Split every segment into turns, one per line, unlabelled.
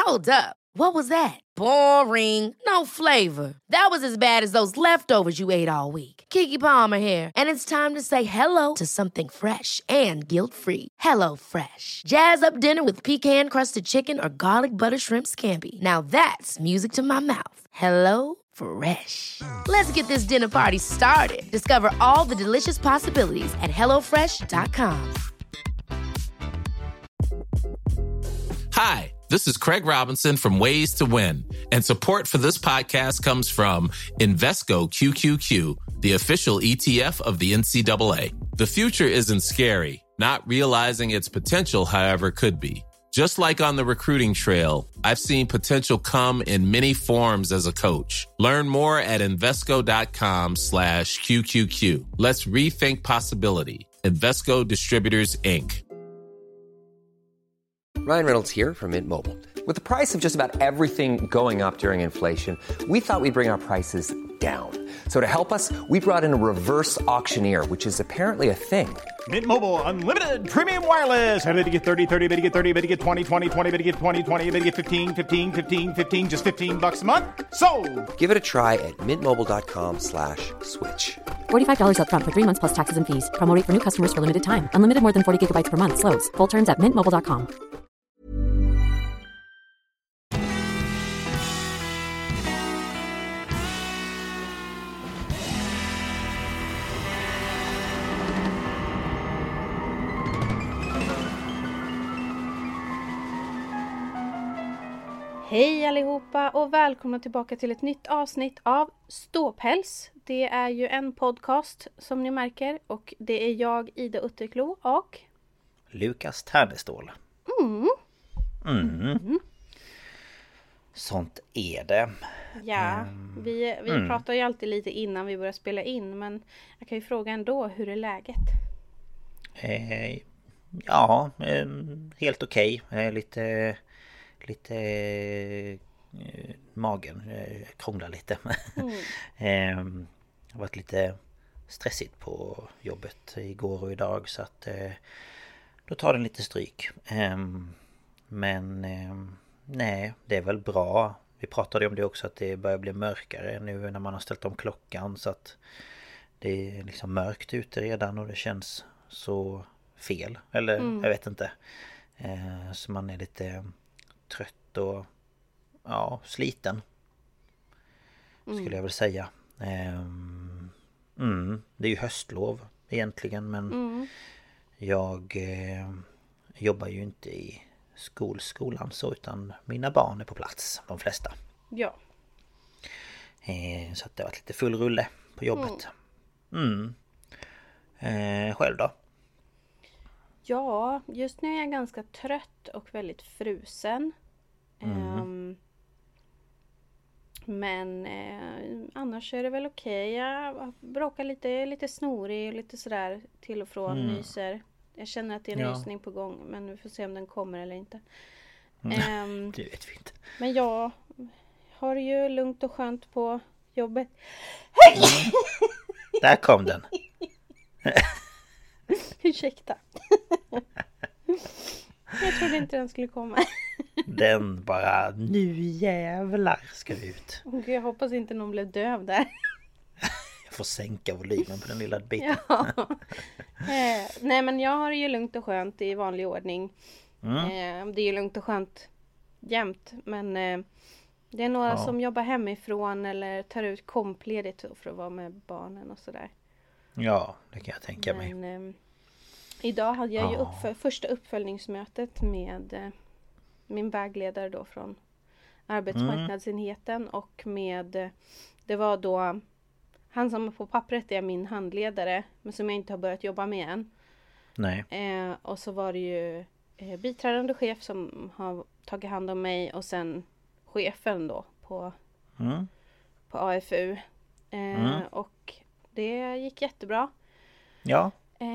Hold up. What was that? Boring. No flavor. That was as bad as those leftovers you ate all week. Keke Palmer here, and it's time to say hello to something fresh and guilt-free. Hello Fresh. Jazz up dinner with pecan-crusted chicken or garlic butter shrimp scampi. Now that's music to my mouth. Hello Fresh. Let's get this dinner party started. Discover all the delicious possibilities at hellofresh.com.
Hi, this is Craig Robinson from Ways to Win, and support for this podcast comes from Invesco QQQ, the official ETF of the NCAA. The future isn't scary. Not realizing its potential, however, could be. Just like on the recruiting trail, I've seen potential come in many forms as a coach. Learn more at Invesco.com/QQQ. Let's rethink possibility. Invesco Distributors, Inc.
Ryan Reynolds here from Mint Mobile. With the price of just about everything going up during inflation, we thought we'd bring our prices down. So to help us, we brought in a reverse auctioneer, which is apparently a thing.
Mint Mobile Unlimited Premium Wireless. How to get 30, 30, bit to get 30, bit to get 20, 20, 20, bit to get 20, 20, bit to get 15, 15, 15, 15, just $15 a month? Sold!
Give it a try at mintmobile.com/switch.
$45 up front for 3 months plus taxes and fees. Promo rate for new customers for limited time. Unlimited more than 40 gigabytes per month. Slows full terms at mintmobile.com.
Hej allihopa och välkomna tillbaka till ett nytt avsnitt av Ståpäls. Det är ju en podcast som ni märker och det är jag, Ida Utterklo och
Lukas Ternestål. Sånt är det.
Ja, vi pratar ju alltid lite innan vi börjar spela in, men jag kan ju fråga ändå, hur är läget?
Ja, helt okej. Lite magen krånglar lite. Det har varit lite stressigt på jobbet igår och idag, så att då tar den lite stryk. Men nej, det är väl bra. Vi pratade om det också, att det börjar bli mörkare nu när man har ställt om klockan, så att det är liksom mörkt ute redan och det känns så fel. Eller jag vet inte. Så man är lite trött och sliten, skulle jag väl säga. Det är ju höstlov egentligen, men jag jobbar ju inte i skolan så, utan mina barn är på plats, de flesta.
Ja.
Så att det har varit lite full rulle på jobbet. Själv då?
Ja, just nu är jag ganska trött och väldigt frusen. Men annars är det väl okej. Jag bråkar lite snorig och lite sådär till och från, nyser. Jag känner att det är en nysning på gång, men vi får se om den kommer eller inte.
Det vet vi inte.
Men jag har ju lugnt och skönt på jobbet.
Där kom den.
Ursäkta. Jag trodde inte den skulle komma.
Den bara, nu jävlar ska vi ut.
Jag hoppas inte någon blev döv där.
Jag får sänka volymen på den lilla biten.
Ja. Nej, men jag har ju lugnt och skönt i vanlig ordning. Det är ju lugnt och skönt jämt. Men det är några som jobbar hemifrån eller tar ut kompledigt för att vara med barnen och sådär.
Ja, det kan jag tänka mig.
Idag hade jag ju första uppföljningsmötet med min vägledare då från arbetsmarknadsenheten och med, det var då han som på pappret är min handledare men som jag inte har börjat jobba med än.
Nej.
Och så var det ju biträdande chef som har tagit hand om mig och sen chefen då på AFU. Och det gick jättebra.
Ja.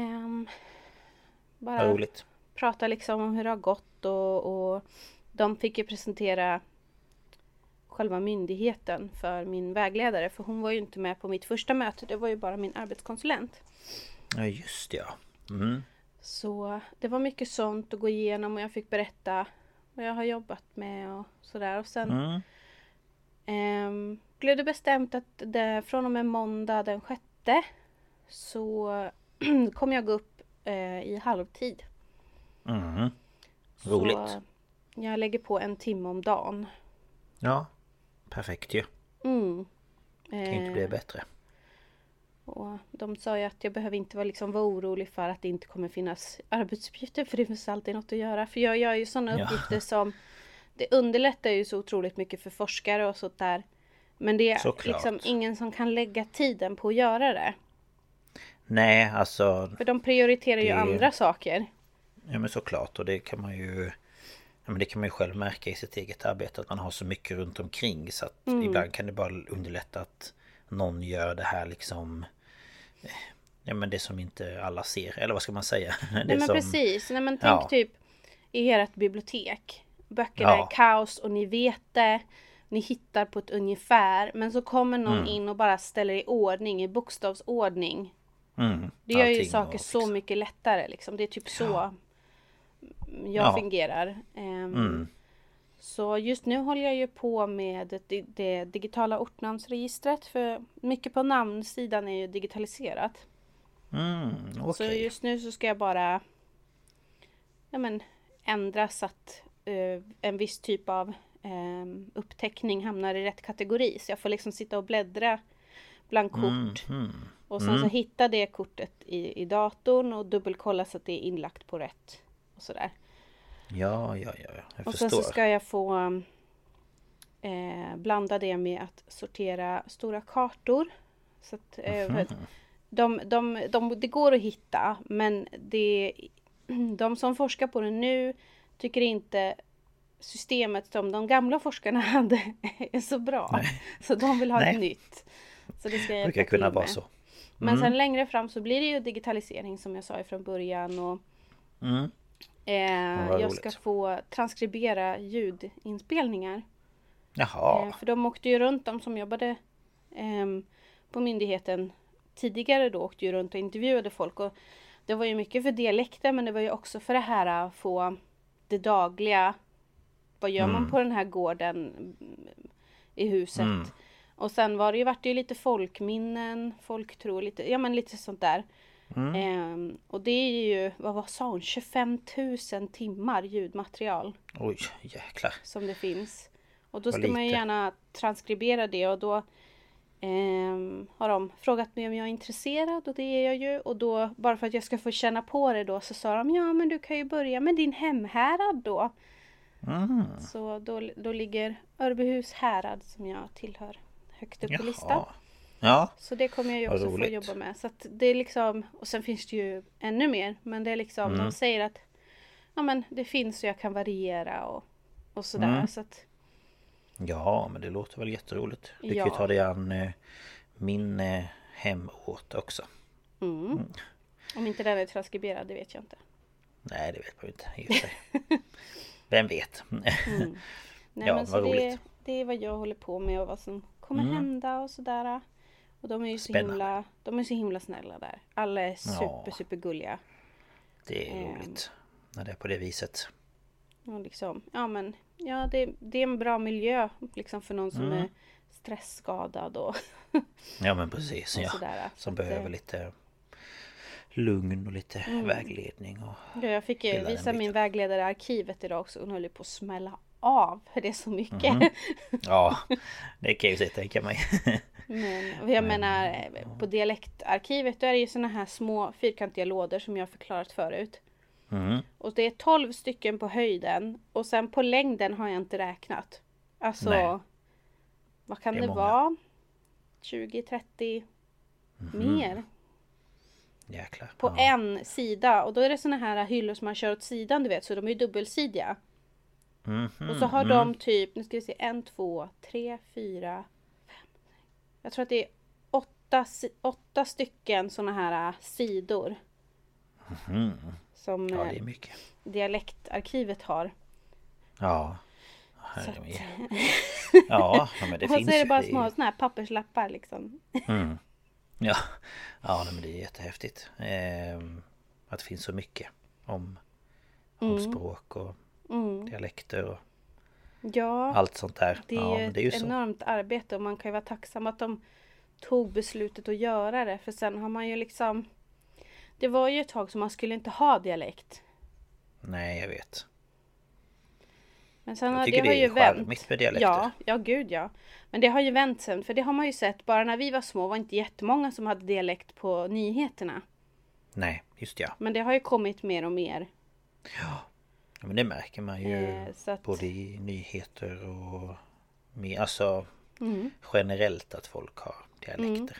Bara
roligt.
Prata liksom om hur det har gått och de fick ju presentera själva myndigheten för min vägledare, för hon var ju inte med på mitt första möte, det var ju bara min arbetskonsulent.
Ja, just det, ja.
Så det var mycket sånt att gå igenom och jag fick berätta vad jag har jobbat med och sådär. Och sen blev det bestämt att från och med måndag den 6 så kommer jag gå upp i halvtid.
Roligt.
Så jag lägger på 1 timme om dagen.
Ja, perfekt ju. Kan ju inte bli bättre.
Och de sa ju att jag behöver inte vara orolig för att det inte kommer finnas arbetsuppgifter. För det finns alltid något att göra. För jag gör ju sådana uppgifter som... Det underlättar ju så otroligt mycket för forskare och sånt där. Men det är liksom ingen som kan lägga tiden på att göra det.
Nej, alltså...
För de prioriterar ju andra saker.
Ja, men såklart. Och det kan man ju... Ja, men det kan man ju själv märka i sitt eget arbete. Att man har så mycket runt omkring. Så att ibland kan det bara underlätta att någon gör det här liksom... Ja, men det som inte alla ser. Eller vad ska man säga?
Nej, men som... precis. Nej, men tänk typ i ert bibliotek. Böckerna är kaos och ni vet det. Ni hittar på ett ungefär. Men så kommer någon in och bara ställer i ordning. I bokstavsordning. Det gör ju saker så mycket lättare. Liksom. Det är typ så jag fungerar. Så just nu håller jag ju på med det digitala ortnamnsregistret. För mycket på namnsidan är ju digitaliserat.
Okay.
Så just nu så ska jag bara ändra så att en viss typ av uppteckning hamnar i rätt kategori. Så jag får liksom sitta och bläddra bland kort. Och sen så hitta det kortet i datorn och dubbelkolla så att det är inlagt på rätt. Och sådär.
Ja, jag
och
förstår.
sen så ska jag få blanda det med att sortera stora kartor. Så att det går att hitta, men de som forskar på det nu tycker inte systemet som de gamla forskarna hade är så bra. Nej. Så de vill ha ett nytt. Så det ska jag
brukar kunna vara så.
Men sen längre fram så blir det ju digitalisering som jag sa från början. Och jag ska få transkribera ljudinspelningar.
Jaha.
För de åkte ju runt, de som jobbade på myndigheten tidigare då åkte ju runt och intervjuade folk. Och det var ju mycket för dialekter, men det var ju också för det här att få det dagliga. Vad gör man på den här gården i huset? Och sen vart det ju lite folkminnen, folktro, lite sånt där. Och det är ju, vad sa hon? 25 000 timmar ljudmaterial.
Oj, jäklar.
Som det finns. Och då ska man ju gärna transkribera det. Och då har de frågat mig om jag är intresserad. Och det är jag ju. Och då, bara för att jag ska få känna på det då, så sa de, ja men du kan ju börja med din hemhärad då. Så då ligger Örbyhus härad som jag tillhör högt upp på listan.
Ja.
Så det kommer jag ju också få jobba med. Så att det är liksom, och sen finns det ju ännu mer. Men det är liksom, de säger att ja men det finns så jag kan variera och sådär. Så att,
ja, men det låter väl jätteroligt. Du kan ju ta dig an min hemort också.
Om inte den är transkriberad, det vet jag inte.
Nej, det vet man inte i och för sig. Vem vet?
Nej,
ja,
men
vad roligt.
Det är vad jag håller på med och vad som kommer hända och sådär. Och de är ju så himla snälla där. Alla är super gulliga.
Det är roligt när det är på det viset.
Och liksom, det är en bra miljö liksom för någon som är stressskadad och
ja, men precis.
och sådär.
Som behöver lite lugn och lite vägledning. Och
jag fick visa min vägledare i arkivet idag också. Hon höll på att smälla av. För det är så mycket.
Ja, det kan jag ju tänka mig.
Men jag menar, på dialektarkivet då är det ju såna här små fyrkantiga lådor som jag har förklarat förut. Och det är 12 stycken på höjden. Och sen på längden har jag inte räknat. Alltså, vad kan det vara? 20-30 mer.
Jäklar.
På en sida. Och då är det såna här hyllor som man kör åt sidan, du vet. Så de är ju dubbelsidiga. Och så har de typ, nu ska vi se, 1, 2, 3, 4, 5. Jag tror att det är 8 stycken såna här sidor. Som
det är mycket.
dialektarkivet har.
Ja. Men det
och
finns
så är det bara små såna här papperslappar liksom.
Ja, men det är jättehäftigt. Att det finns så mycket om språk och dialekter och
Ja,
allt sånt där.
det är
Ja,
ju
men det är ju
ett
så.
enormt arbete och man kan ju vara tacksam att de tog beslutet att göra det. För sen har man ju liksom... Det var ju ett tag som man skulle inte ha dialekt.
Nej, jag vet.
Men sen
Jag tycker
det har
det
ju
är charmigt med dialekter.
Ja, gud ja. Men det har ju vänt sen. För det har man ju sett. Bara när vi var små var inte jättemånga som hade dialekt på nyheterna.
Nej, just ja.
Men det har ju kommit mer och mer.
Ja, men det märker man ju
Så att...
både i nyheter och med, alltså
Mm.
generellt att folk har dialekter.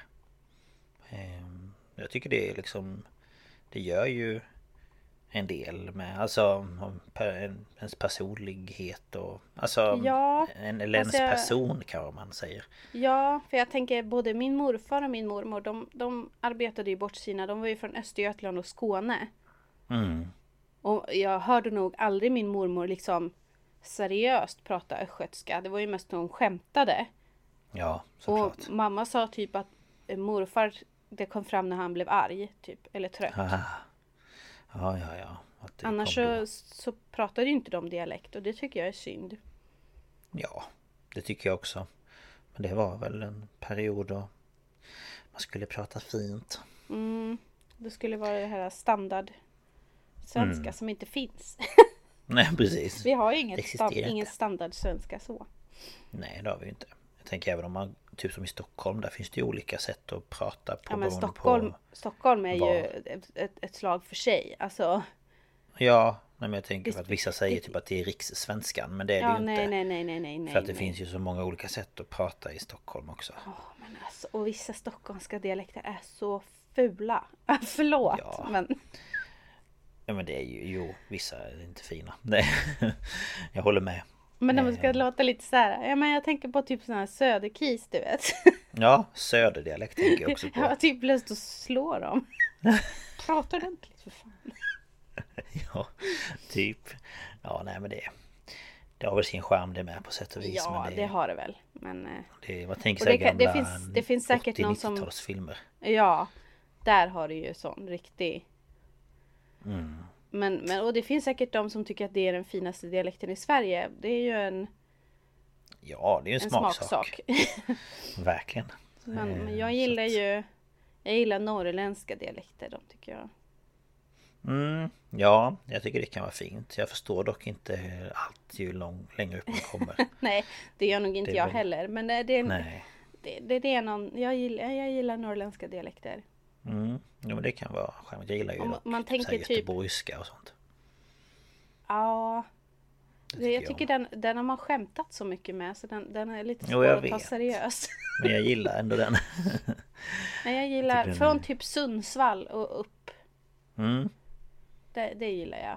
Jag tycker det är liksom, det gör ju en del med, alltså ens personlighet och alltså
Ja,
eller ens
alltså
person kan man säga.
Ja, för jag tänker både min morfar och min mormor, de arbetade ju bort sina, de var ju från Östergötland och Skåne. Och jag hörde nog aldrig min mormor liksom seriöst prata östgötska. Det var ju mest när hon skämtade.
Ja, såklart.
Och mamma sa typ att morfar, det kom fram när han blev arg typ, eller trött.
Ja. Att det
Annars
kom då.
så pratade ju inte de dialekt och det tycker jag är synd.
Ja, det tycker jag också. Men det var väl en period då man skulle prata fint.
Det skulle vara det här standard svenska som inte finns.
Nej, precis.
Vi har ju
Existerar
ingen
inte.
standard svenska så.
Nej, det har vi ju inte. Jag tänker även om man, typ som i Stockholm, där finns det ju olika sätt att prata på.
Ja, men
beroende
Stockholm är
var.
ju ett slag för sig. Alltså,
Ja, nej, men jag tänker att vissa säger typ att det är rikssvenskan. Men det är det ju inte.
nej.
För att det finns ju så många olika sätt att prata i Stockholm också.
Men alltså, och vissa stockholmska dialekter är så fula. Förlåt.
Ja.
Men...
Ja, men det är ju, jo, vissa är inte fina. Nej, jag håller med.
Men när man ska låta lite så här. Ja, men jag tänker på typ sån här söderkis, du vet.
Ja, söderdialekt tänker jag också på.
Jag har typ lust att slå dem. Prata ordentligt för fan.
Ja, typ. Ja, nej, men det har väl sin charm det med på sätt och vis.
Ja,
men
det har det väl. Men,
man tänker
och
sig
det
gamla
det finns säkert någon som...
80-90-talsfilmer.
Ja, där har du ju sån riktig... Men och det finns säkert de som tycker att det är den finaste dialekten i Sverige. Det är ju en
Ja, det är ju en smaksak. Verkligen.
Men jag gillar ju... Jag gillar norrländska dialekter, de tycker jag.
Ja, jag tycker det kan vara fint. Jag förstår dock inte allt ju längre upp man kommer.
Nej, det gör nog inte
Det är
jag
väl-
heller. Men det är,
Nej.
det är någon... Jag gillar norrländska dialekter.
Ja, men det kan vara skämt. Jag gillar ju
Om
dock
man tänker
så här
typ-
göteborgska och sånt.
Ja...
tycker
Jag tycker den har man skämtat så mycket med. Så den är lite
Jo,
svår
jag
att ta
vet.
seriöst.
Men jag gillar ändå den.
Men jag gillar
den
från
är-
typ Sundsvall och upp. Det gillar jag.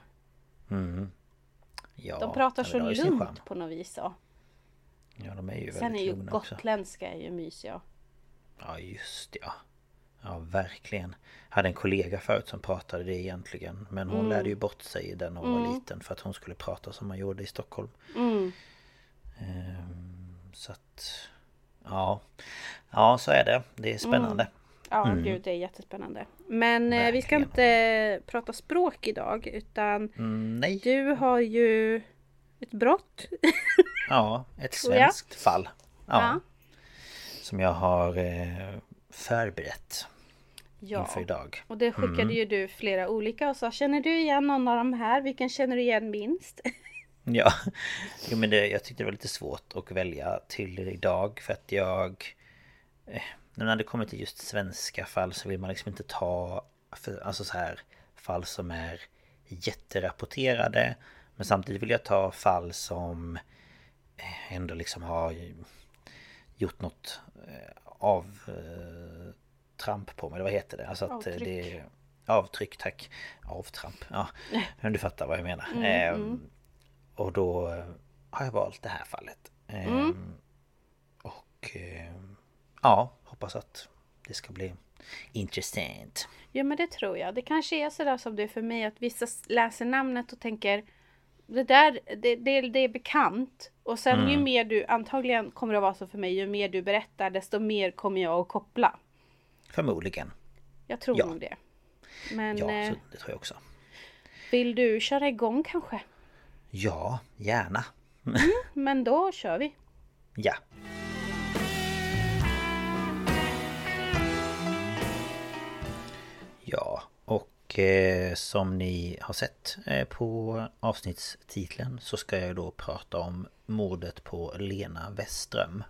Ja,
De pratar
ja,
så
men det har ju sin charm.
lugnt på något vis. Så.
Ja, de är ju
Sen är
väldigt
ju
lugna också.
gotländska är ju mysiga.
Ja, just ja. Ja, verkligen. Jag hade en kollega förut som pratade det egentligen. Men hon lärde ju bort sig den hon var liten. För att hon skulle prata som man gjorde i Stockholm. Så att... Ja. Ja, så är det. Det är spännande.
Ja, gud, det är jättespännande. Men vi ska
Verkligen.
inte prata språk idag. Utan
Nej.
du har ju ett brott.
Ja, ett
Tror jag.
svenskt fall. Ja.
Ja.
Som jag har förberett
Ja.
inför idag.
Och det skickade ju du flera olika och sa, känner du igen någon av de här? Vilken känner du igen minst?
Ja, jo, men jag tyckte det var lite svårt att välja till idag. För att när det kommer till just svenska fall så vill man liksom inte ta alltså så här fall som är jätterapporterade. Men samtidigt vill jag ta fall som ändå liksom har gjort något avtramp på mig. Eller vad heter det? Alltså att
Avtryck.
det är avtryck, tack. Avtramp, ja. Men du fattar vad jag menar. Och då har jag valt det här fallet. Och ja, hoppas att det ska bli intressant.
Ja, men det tror jag. Det kanske är sådär som det är för mig, att vissa läser namnet och tänker det där, det är bekant. Och sen ju mer du, antagligen kommer det vara så för mig, ju mer du berättar desto mer kommer jag att koppla.
Förmodligen.
Jag tror
Ja.
nog det. Men
Ja, så det tror jag också.
vill du köra igång kanske?
Ja, gärna.
Men då kör vi.
Ja. Ja, och som ni har sett på avsnittstiteln så ska jag då prata om mordet på Lena Westerström.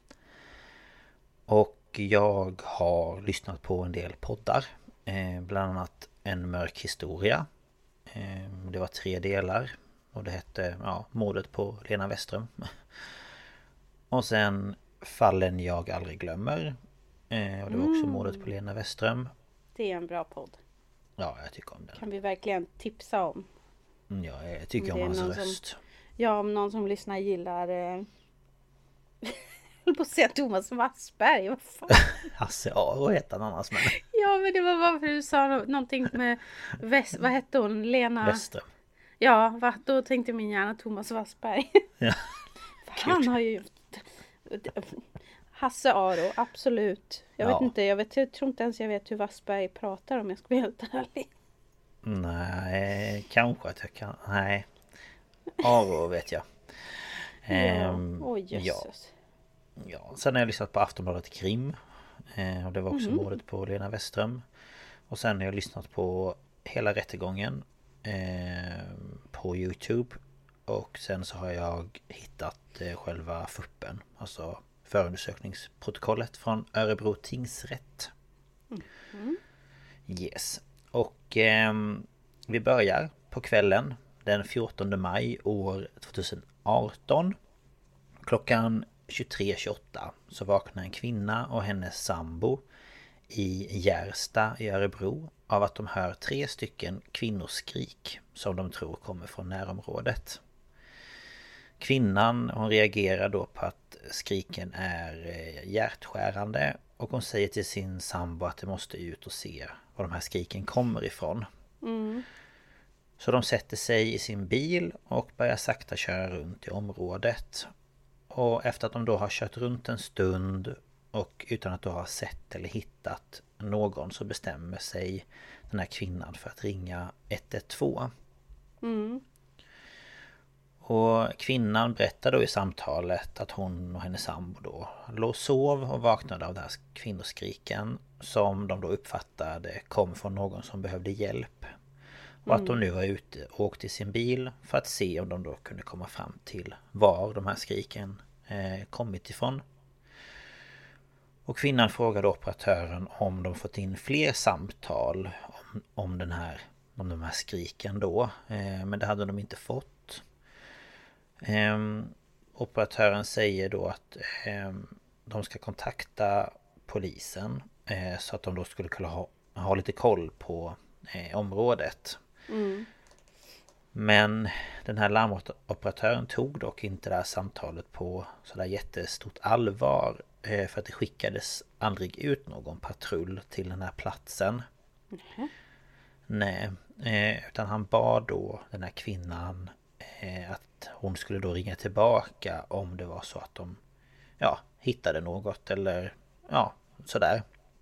Och jag har lyssnat på en del poddar, bland annat En mörk historia. Det var 3 delar och det hette mordet på Lena Westerström. Och sen Fallen jag aldrig glömmer. Och det var också mordet på Lena Westerström.
Det är en bra podd.
Ja, jag tycker om den.
Kan vi verkligen tipsa om.
Ja, jag tycker om hans röst.
Om någon som lyssnar gillar... Jag höll på att säga Thomas Wassberg. Vad fan?
Hasse Aro heter han annars. Men...
Ja, men det var bara för att du sa någonting med... Vad hette hon? Lena...
Westerström.
Ja, då tänkte min hjärna Thomas Wassberg.
Ja.
Han har ju... Hasse Aro, absolut. Jag vet inte, jag tror inte ens jag vet hur Wassberg pratar om jag ska vara helt ärlig.
Nej, kanske att jag kan... Nej. Aro vet jag.
Jesus.
Ja, sen har jag lyssnat på Aftonbladet Krim. Och det var också mordet på Lena Westerström. Och sen har jag lyssnat på hela rättegången på YouTube. Och sen så har jag hittat själva FUPen, alltså förundersökningsprotokollet från Örebro tingsrätt. Yes. Och vi börjar på kvällen den 14 maj år 2018. Klockan 23:28 så vaknar en kvinna och hennes sambo i Gärsta i Örebro av att de hör 3 stycken kvinnoskrik som de tror kommer från närområdet. Kvinnan, hon reagerar då på att skriken är hjärtskärande och hon säger till sin sambo att de måste ut och se var de här skriken kommer ifrån. Så de sätter sig i sin bil och börjar sakta köra runt i området. Och efter att de då har kört runt en stund och utan att då ha sett eller hittat någon så bestämmer sig den här kvinnan för att ringa 112. Och kvinnan berättar då i samtalet att hon och hennes sambo då låg och sov och vaknade av det här kvinnoskriken som de då uppfattade kom från någon som behövde hjälp. Och att de nu var ute och åkte i sin bil för att se om de då kunde komma fram till var de här skriken kommit ifrån. Och kvinnan frågade operatören om de fått in fler samtal om de här skriken då. Men det hade de inte fått. Operatören säger då att de ska kontakta polisen så att de då skulle kunna ha lite koll på området. Men den här larmoperatören tog dock inte det här samtalet på sådär jättestort allvar för att det skickades aldrig ut någon patrull till den här platsen. Nej, utan han bad då den här kvinnan att hon skulle då ringa tillbaka om det var så att de hittade något eller sådär.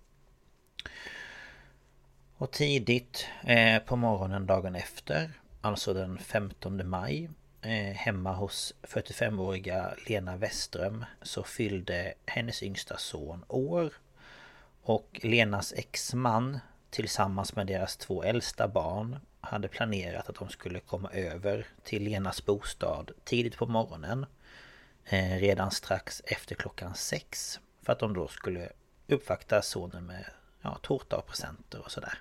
Och tidigt på morgonen dagen efter, alltså den 15 maj, hemma hos 45-åriga Lena Westerström så fyllde hennes yngsta son år. Och Lenas exman tillsammans med deras 2 äldsta barn hade planerat att de skulle komma över till Lenas bostad tidigt på morgonen. Redan strax efter klockan 6. För att de då skulle uppvakta sonen med tårta och presenter och sådär.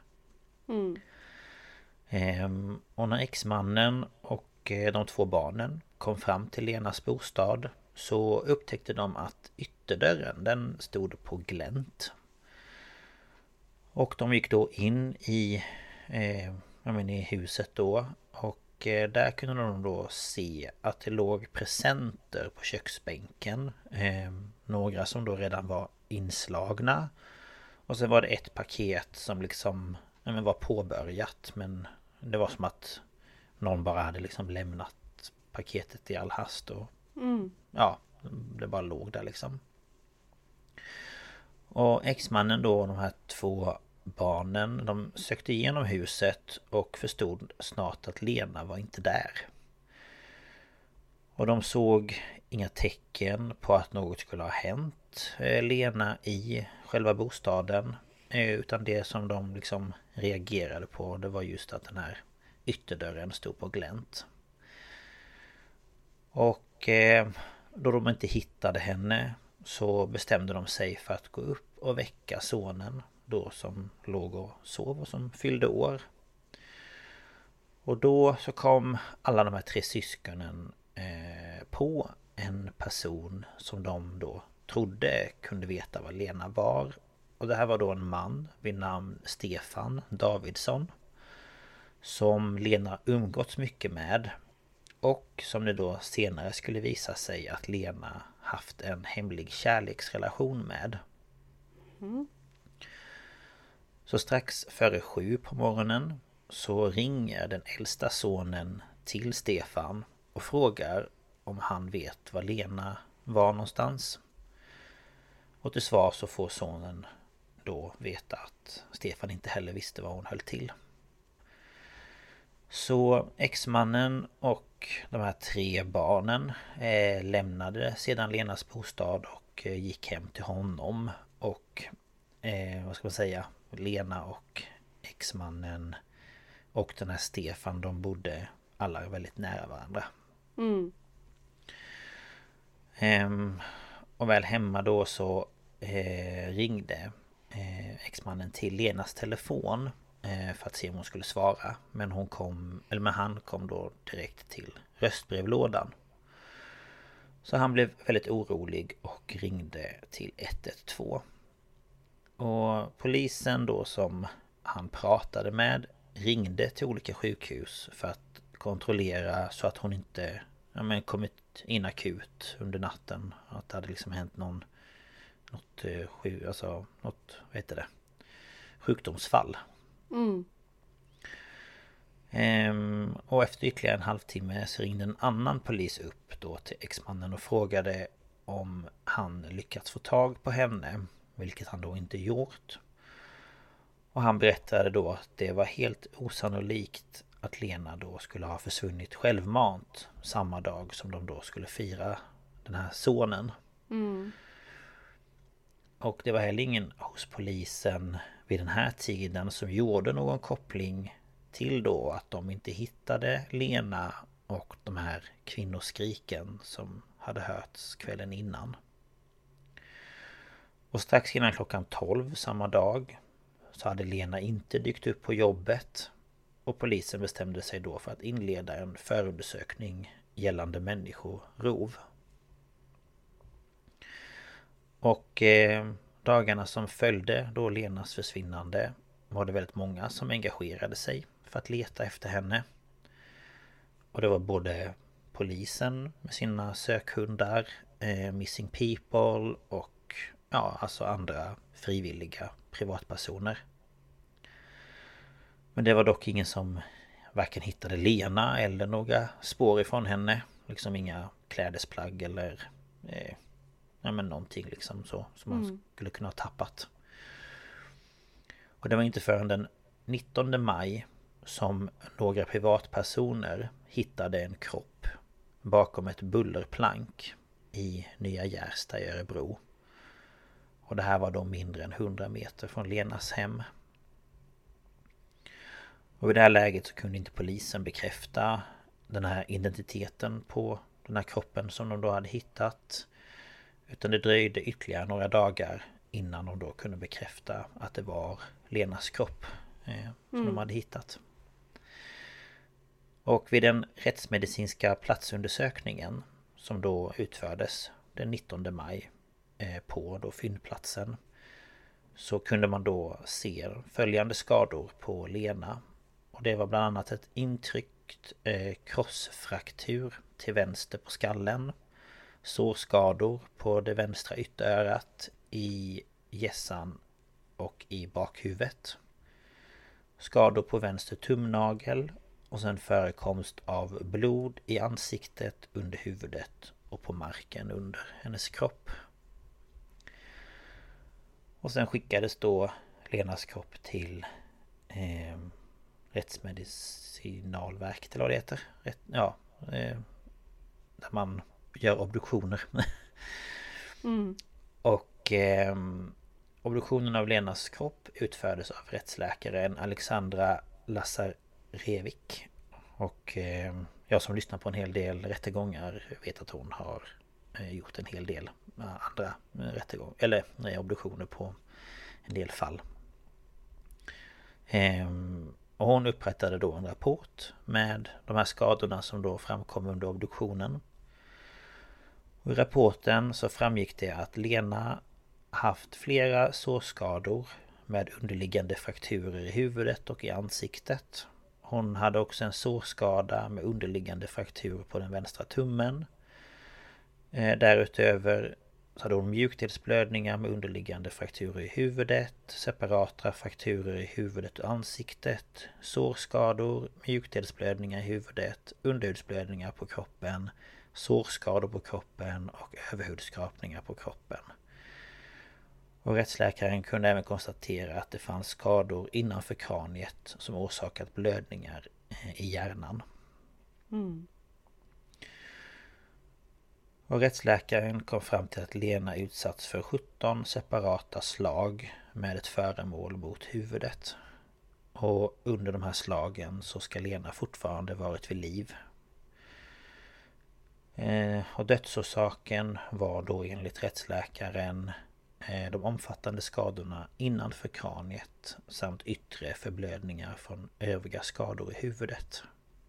Och när exmannen och de 2 barnen kom fram till Lenas bostad så upptäckte de att ytterdörren den stod på glänt. Och de gick då in i huset då. Och där kunde de då se att det låg presenter på köksbänken. Några som då redan var inslagna. Och sen var det ett paket som liksom var påbörjat. Men det var som att någon bara hade liksom lämnat paketet i all hast. Och det bara låg där liksom. Och exmannen då och de här 2 barnen, de sökte igenom huset och förstod snart att Lena var inte där. Och de såg inga tecken på att något skulle ha hänt Lena i själva bostaden. Utan det som de liksom reagerade på, det var just att den här ytterdörren stod på glänt. Och då de inte hittade henne så bestämde de sig för att gå upp och väcka sonen då som låg och sov och som fyllde år. Och då så kom alla de här 3 syskonen på en person som de då trodde kunde veta vad Lena var. Och det här var då en man vid namn Stefan Davidsson som Lena umgåtts mycket med och som det då senare skulle visa sig att Lena haft en hemlig kärleksrelation med. Så strax före 7 på morgonen så ringer den äldsta sonen till Stefan och frågar om han vet var Lena var någonstans. Och till svar så får sonen då veta att Stefan inte heller visste var hon höll till. Så exmannen och de här 3 barnen lämnade sedan Lenas bostad och gick hem till honom. Och vad ska man säga, Lena och exmannen och den här Stefan, de bodde alla väldigt nära varandra. Och väl hemma då så ringde exmannen till Lenas telefon för att se om hon skulle svara. Men han kom då direkt till röstbrevlådan. Så han blev väldigt orolig och ringde till 112. Och polisen då som han pratade med ringde till olika sjukhus för att kontrollera så att hon inte kommit in akut under natten. Att det hade liksom hänt något sjukdomsfall. Och efter ytterligare en halvtimme så ringde en annan polis upp då till exmannen och frågade om han lyckats få tag på henne, vilket han då inte gjort. Och han berättade då att det var helt osannolikt att Lena då skulle ha försvunnit självmant samma dag som de då skulle fira den här sonen. Och det var heller ingen hos polisen vid den här tiden som gjorde någon koppling till då att de inte hittade Lena och de här kvinnoskriken som hade hörts kvällen innan. Och strax innan klockan 12 samma dag så hade Lena inte dykt upp på jobbet och polisen bestämde sig då för att inleda en förundersökning gällande människorov. Och dagarna som följde då Lenas försvinnande var det väldigt många som engagerade sig för att leta efter henne. Och det var både polisen med sina sökhundar, Missing People och alltså andra frivilliga privatpersoner. Men det var dock ingen som varken hittade Lena eller några spår ifrån henne. Liksom inga klädesplagg eller någonting liksom så som man skulle kunna ha tappat. Och det var inte förrän den 19 maj som några privatpersoner hittade en kropp bakom ett bullerplank i Nya Gärsta i Örebro. Och det här var då mindre än 100 meter från Lenas hem. Och i det här läget så kunde inte polisen bekräfta den här identiteten på den här kroppen som de då hade hittat. Utan det dröjde ytterligare några dagar innan de då kunde bekräfta att det var Lenas kropp som de hade hittat. Och vid den rättsmedicinska platsundersökningen som då utfördes den 19 maj på då fyndplatsen så kunde man då se följande skador på Lena. Och det var bland annat ett intryckt krossfraktur till vänster på skallen, sårskador på det vänstra ytterörat, i hjässan och i bakhuvudet, skador på vänster tumnagel och sen förekomst av blod i ansiktet, under huvudet och på marken under hennes kropp. Och sen skickades då Lenas kropp till Rättsmedicinalverket eller vad det heter. Där man gör obduktioner.
Mm.
Och obduktionen av Lenas kropp utfördes av rättsläkaren Alexandra Lazarevich. Och jag som lyssnar på en hel del rättegångar vet att hon har gjort en hel del andra obduktioner på en del fall. Och hon upprättade då en rapport med de här skadorna som då framkom under obduktionen. Och i rapporten så framgick det att Lena haft flera sårskador med underliggande frakturer i huvudet och i ansiktet. Hon hade också en sårskada med underliggande fraktur på den vänstra tummen. Därutöver så hade hon mjukdelsblödningar med underliggande frakturer i huvudet, separata frakturer i huvudet och ansiktet, sårskador, mjukdelsblödningar i huvudet, underhudsblödningar på kroppen, sårskador på kroppen och överhudsskrapningar på kroppen. Och rättsläkaren kunde även konstatera att det fanns skador innanför kraniet som orsakat blödningar i hjärnan.
Mm.
Och rättsläkaren kom fram till att Lena utsatts för 17 separata slag med ett föremål mot huvudet. Och under de här slagen så ska Lena fortfarande varit vid liv. Och dödsorsaken var då enligt rättsläkaren de omfattande skadorna innanför kraniet samt yttre förblödningar från övriga skador i huvudet.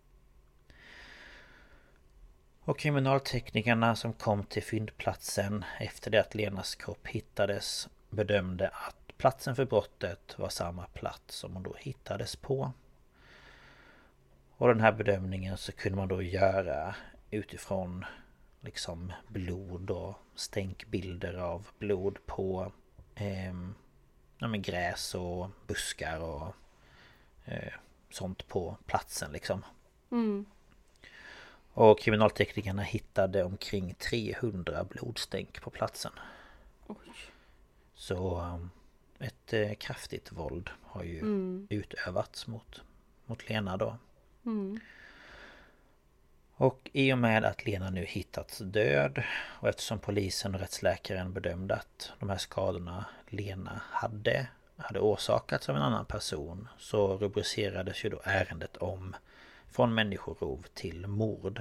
Och kriminalteknikerna som kom till fyndplatsen efter det att Lenas kropp hittades bedömde att platsen för brottet var samma plats som hon då hittades på. Och den här bedömningen så kunde man då göra utifrån liksom blod och stänkbilder av blod på gräs och buskar och sånt på platsen liksom.
Mm.
Och kriminalteknikerna hittade omkring 300 blodstänk på platsen.
Oj.
Så ett kraftigt våld har ju utövats mot Lena då.
Mm.
Och i och med att Lena nu hittats död och eftersom polisen och rättsläkaren bedömde att de här skadorna Lena hade orsakats av en annan person, så rubricerades ju då ärendet om från människorov till mord.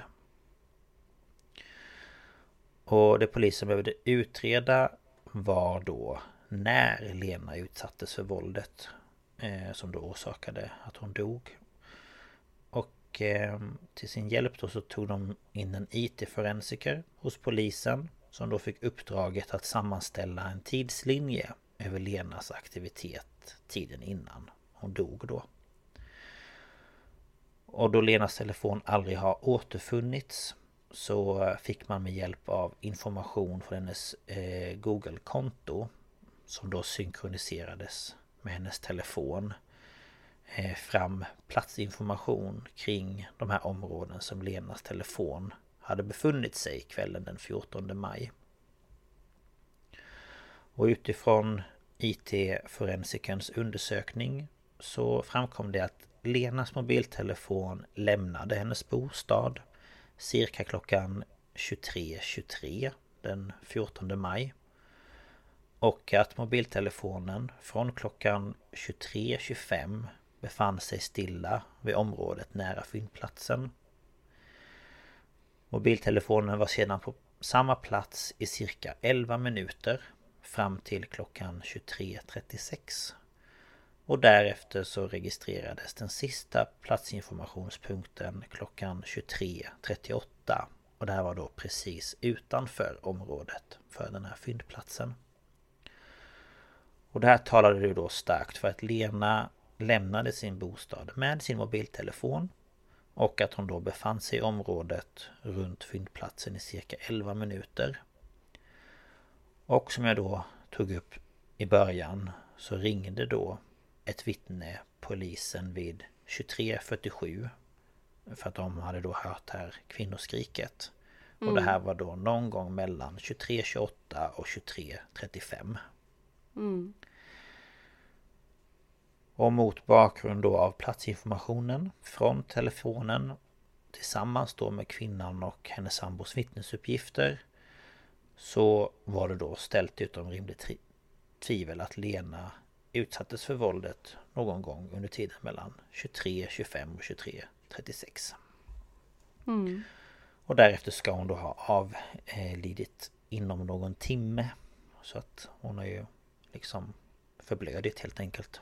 Och det polisen behövde utreda var då när Lena utsattes för våldet som då orsakade att hon dog. Och till sin hjälp då så tog de in en IT-forensiker hos polisen som då fick uppdraget att sammanställa en tidslinje över Lenas aktivitet tiden innan hon dog då. Och då Lenas telefon aldrig har återfunnits så fick man med hjälp av information från hennes Google-konto som då synkroniserades med hennes telefon fram platsinformation kring de här områden som Lenas telefon hade befunnit sig kvällen den 14 maj. Och utifrån IT-forensikerns undersökning så framkom det att Lenas mobiltelefon lämnade hennes bostad cirka klockan 23:23 den 14 maj. Och att mobiltelefonen från klockan 23:25 befann sig stilla vid området nära fyndplatsen. Mobiltelefonen var sedan på samma plats i cirka 11 minuter fram till klockan 23:36. Och därefter så registrerades den sista platsinformationspunkten klockan 23:38. Och det här var då precis utanför området för den här fyndplatsen. Och det här talade ju då starkt för att Lena lämnade sin bostad med sin mobiltelefon. Och att hon då befann sig i området runt fyndplatsen i cirka 11 minuter. Och som jag då tog upp i början så ringde då ett vittne polisen vid 23:47 för att de hade då hört här kvinnoskriket. Och det här var då någon gång mellan 23:28 och 23:35.
Mm.
Och mot bakgrund då av platsinformationen från telefonen tillsammans då med kvinnan och hennes sambos vittnesuppgifter, så var det då ställt utom rimligt tvivel att Lena utsattes för våldet någon gång under tiden mellan 23.25 och 23.36. Och därefter ska hon då ha avlidit inom någon timme. Så att hon har ju liksom förblödigt helt enkelt.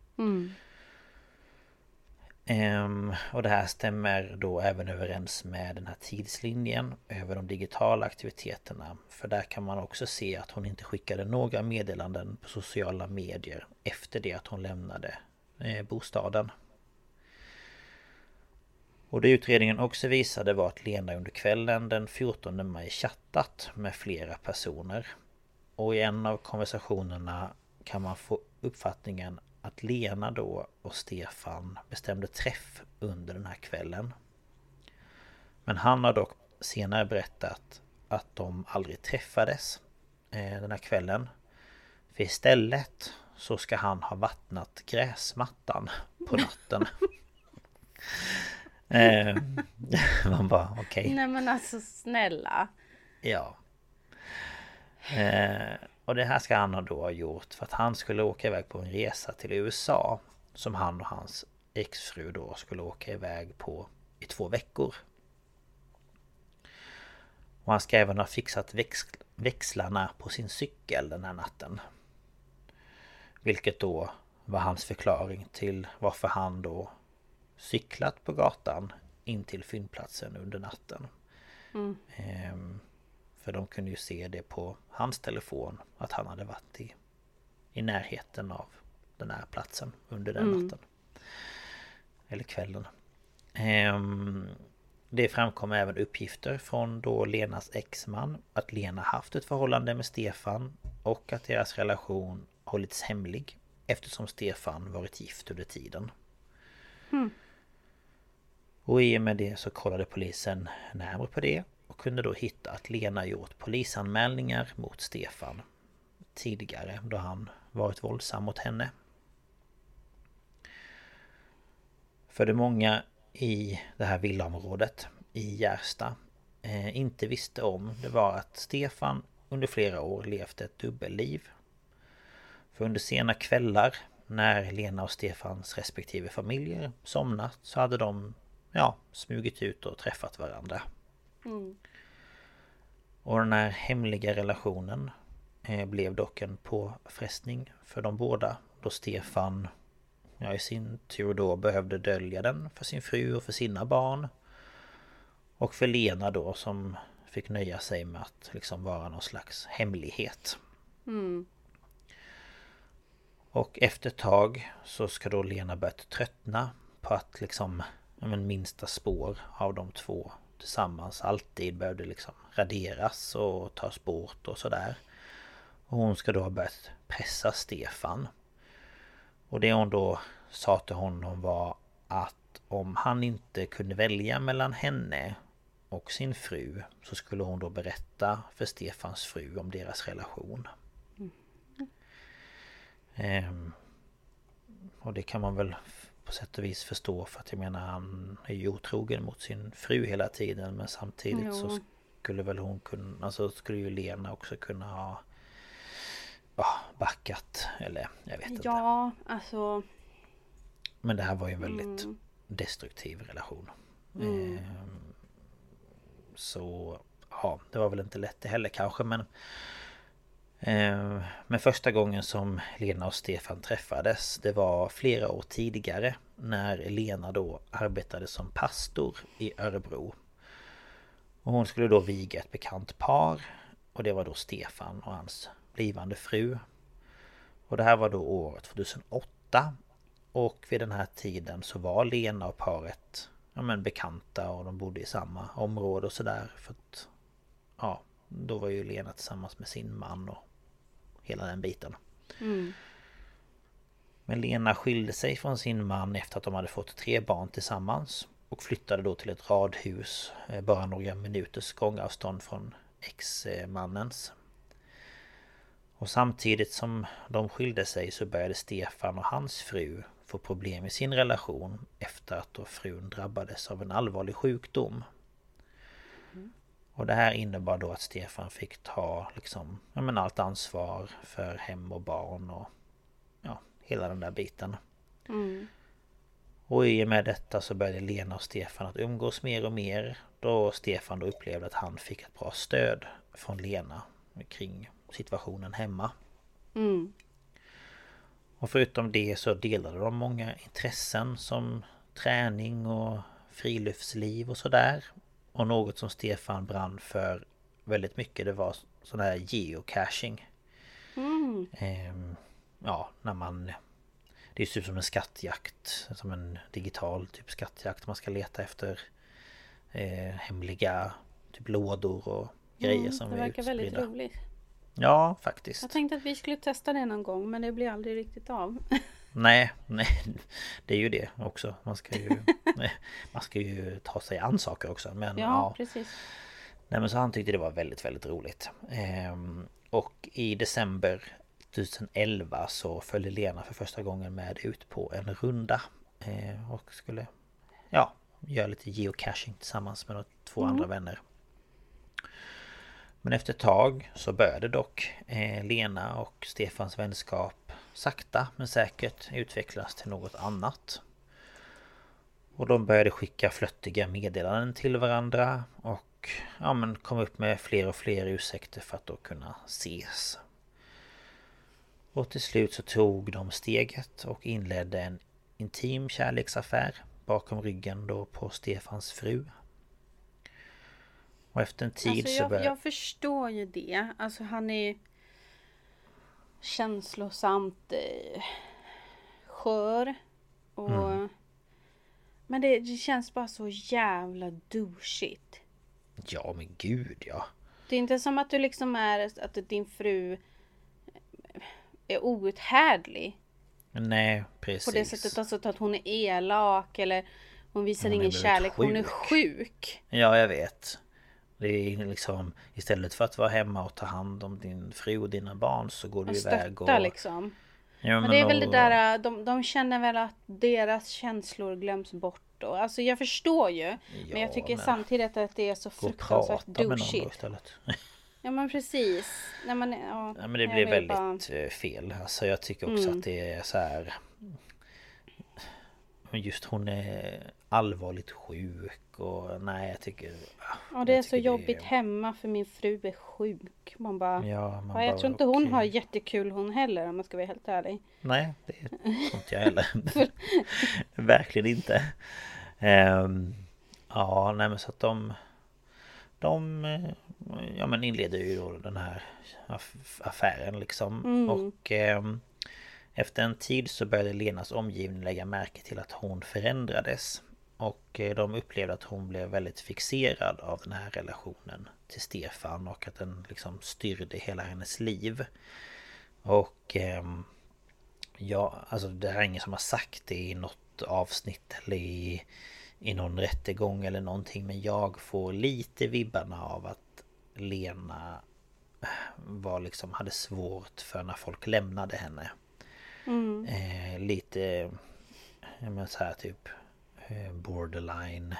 Och det här stämmer då även överens med den här tidslinjen över de digitala aktiviteterna. För där kan man också se att hon inte skickade några meddelanden på sociala medier efter det att hon lämnade bostaden. Och det utredningen också visade var att Lena under kvällen den 14 maj chattat med flera personer. Och i en av konversationerna kan man få uppfattningen att Lena då och Stefan bestämde träff under den här kvällen. Men han har dock senare berättat att de aldrig träffades den här kvällen. För istället så ska han ha vattnat gräsmattan på natten. Man bara okej.
Nej men alltså snälla.
Ja. Och det här ska han då ha gjort för att han skulle åka iväg på en resa till USA. Som han och hans exfru då skulle åka iväg på i 2 veckor. Och han ska även ha fixat växlarna på sin cykel den här natten. Vilket då var hans förklaring till varför han då cyklat på gatan in till fyndplatsen under natten. För de kunde ju se det på hans telefon att han hade varit i närheten av den här platsen under den natten. Eller kvällen. Det framkom även uppgifter från då Lenas exman att Lena haft ett förhållande med Stefan och att deras relation hållits hemlig eftersom Stefan varit gift under tiden. Och i och med det så kollade polisen närmare på det och kunde då hitta att Lena gjort polisanmälningar mot Stefan tidigare då han varit våldsam mot henne. För det många i det här villaområdet i Gärsta inte visste om det var att Stefan under flera år levt ett dubbelliv. För under sena kvällar när Lena och Stefans respektive familjer somnat så hade de smugit ut och träffat varandra. Och den här hemliga relationen blev dock en påfrestning för de båda då Stefan i sin tur då behövde dölja den för sin fru och för sina barn. Och för Lena då som fick nöja sig med att liksom vara någon slags hemlighet. Och efter ett tag så ska då Lena börjat tröttna på att liksom minsta spår av de två tillsammans alltid behövde liksom raderas och tas bort och sådär. Och hon ska då ha börjat pressa Stefan. Och det hon då sa till honom var att om han inte kunde välja mellan henne och sin fru så skulle hon då berätta för Stefans fru om deras relation. Och det kan man väl på sätt och vis förstå för att jag menar han är ju otrogen mot sin fru hela tiden men samtidigt så skulle väl hon kunna, alltså skulle ju Lena också kunna ha backat eller jag vet inte.
Ja, alltså
men det här var ju en väldigt destruktiv relation. Så det var väl inte lätt det heller kanske men första gången som Lena och Stefan träffades det var flera år tidigare när Lena då arbetade som pastor i Örebro. Och hon skulle då viga ett bekant par och det var då Stefan och hans blivande fru. Och det här var då året 2008 och vid den här tiden så var Lena och paret bekanta och de bodde i samma område och sådär för att då var ju Lena tillsammans med sin man och hela den biten. Men Lena skilde sig från sin man efter att de hade fått 3 barn tillsammans och flyttade då till ett radhus bara några minuters gångavstånd från ex-mannens. Och samtidigt som de skilde sig så började Stefan och hans fru få problem i sin relation efter att då frun drabbades av en allvarlig sjukdom. Och det här innebar då att Stefan fick ta liksom, allt ansvar för hem och barn och hela den där biten. Och i och med detta så började Lena och Stefan att umgås mer och mer, då Stefan då upplevde att han fick ett bra stöd från Lena kring situationen hemma. Och förutom det så delade de många intressen som träning och friluftsliv och sådär. Och något som Stefan brann för väldigt mycket, det var sån här geocaching. När man... Det är typ som en skattjakt, som en digital typ skattjakt. Man ska leta efter hemliga typ lådor och grejer som är utspridda.
Det verkar väldigt roligt.
Ja, faktiskt.
Jag tänkte att vi skulle testa det någon gång, men det blir aldrig riktigt av.
Nej, det är ju det också. Man ska ju ta sig an saker också. Men,
ja, precis.
Nej, men så han tyckte det var väldigt, väldigt roligt. Och i december 2011 så följde Lena för första gången med ut på en runda. Och skulle göra lite geocaching tillsammans med två andra vänner. Men efter ett tag så började dock Lena och Stefans vänskap sakta men säkert utvecklas till något annat. Och de började skicka flöttiga meddelanden till varandra och kom upp med fler och fler ursäkter för att då kunna ses. Och till slut så tog de steget och inledde en intim kärleksaffär bakom ryggen då på Stefans fru. Och efter en tid så började...
Jag förstår ju det. Alltså han är känslosamt skör. Och... Men det känns bara så jävla douchigt.
Ja men gud ja.
Det är inte som att du liksom att din fru är outhärdlig.
Nej, precis.
På det sättet alltså att hon är elak eller hon visar ingen kärlek. Hon är sjuk.
Ja, jag vet. Det är liksom, istället för att vara hemma och ta hand om din fru och dina barn så går du iväg och...
liksom.
Ja,
men det är väl det där, de känner väl att deras känslor glöms bort då. Alltså jag förstår ju. Ja, men jag tycker samtidigt att det är så fruktansvärt douchigt. Ja men precis. Nej,
men det blir väldigt fel. Alltså jag tycker också att det är så här. Just hon är allvarligt sjuk och nej jag tycker...
Ja det är så jobbigt hemma för min fru är sjuk. Man bara... jag tror inte hon har jättekul hon heller om man ska vara helt ärlig.
Nej det tror inte jag heller. Verkligen inte. Nej men så att de inleder ju då den här affären liksom. Och efter en tid så började Lenas omgivning lägga märke till att hon förändrades. Och de upplevde att hon blev väldigt fixerad av den här relationen till Stefan. Och att den liksom styrde hela hennes liv. Och alltså det här är ingen som har sagt det i något avsnitt eller i någon rättegång eller någonting. Men jag får lite vibbarna av att Lena var liksom, hade svårt för när folk lämnade henne. Lite så här typ borderline,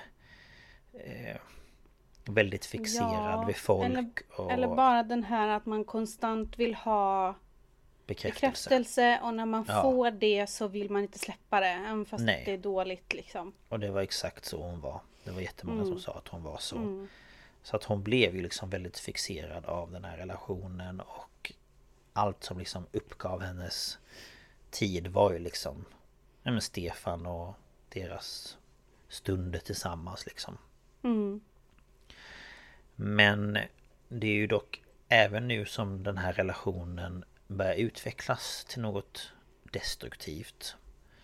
väldigt fixerad vid folk.
Eller bara den här att man konstant vill ha bekräftelse och när man får det så vill man inte släppa det även fast det är dåligt liksom.
Och det var exakt så hon var. Det var jättemånga som sa att hon var så. Så att hon blev ju liksom väldigt fixerad av den här relationen och allt som liksom uppgav hennes tid var ju liksom Stefan och deras stunder tillsammans liksom. Men det är ju dock även nu som den här relationen börjar utvecklas till något destruktivt.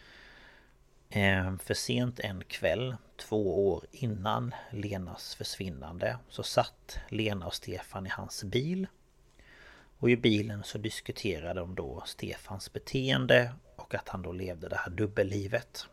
För sent en kväll, 2 år innan Lenas försvinnande, så satt Lena och Stefan i hans bil. Och i bilen så diskuterade de då Stefans beteende och att han då levde det här dubbellivet.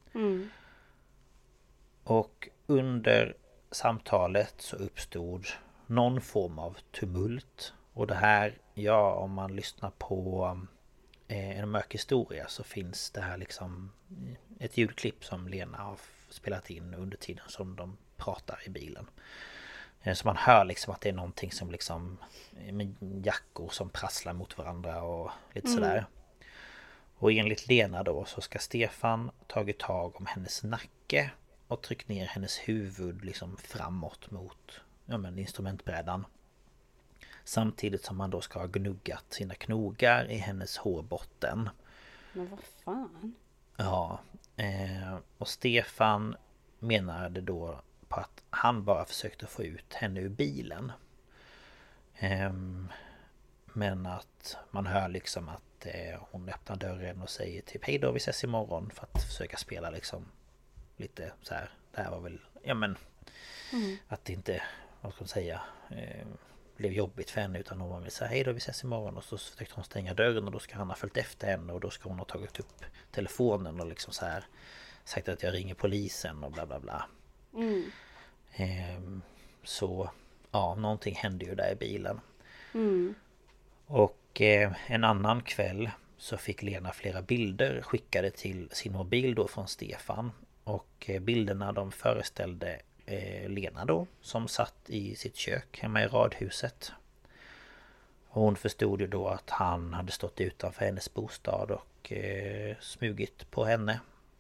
Och under samtalet så uppstod någon form av tumult. Och det här, om man lyssnar på En mörk historia så finns det här liksom ett ljudklipp som Lena har spelat in under tiden som de pratar i bilen. Så man hör liksom att det är någonting som liksom med jackor som prasslar mot varandra och lite sådär. Och enligt Lena då så ska Stefan tagit tag om hennes nacke och tryckt ner hennes huvud liksom framåt mot instrumentbrädan. Samtidigt som han då ska ha gnuggat sina knogar i hennes hårbotten.
Men vad fan?
Ja, och Stefan menade då på att han bara försökte få ut henne ur bilen. Men att man hör liksom att hon öppnar dörren och säger typ hej då, vi ses imorgon, för att försöka spela liksom lite så här. Det här var väl, att det inte, vad ska man säga, blev jobbigt för henne, utan hon var väl så här, hej då, vi ses imorgon, och så försökte hon stänga dörren och då ska han ha följt efter henne och då ska hon ha tagit upp telefonen och liksom så här sagt att jag ringer polisen och bla bla bla. Så ja, någonting hände ju där i bilen. Och en annan kväll så fick Lena flera bilder skickade till sin mobil då från Stefan. Och bilderna de föreställde Lena då, som satt i sitt kök hemma i radhuset. Och hon förstod ju då att han hade stått utanför hennes bostad och smugit på henne.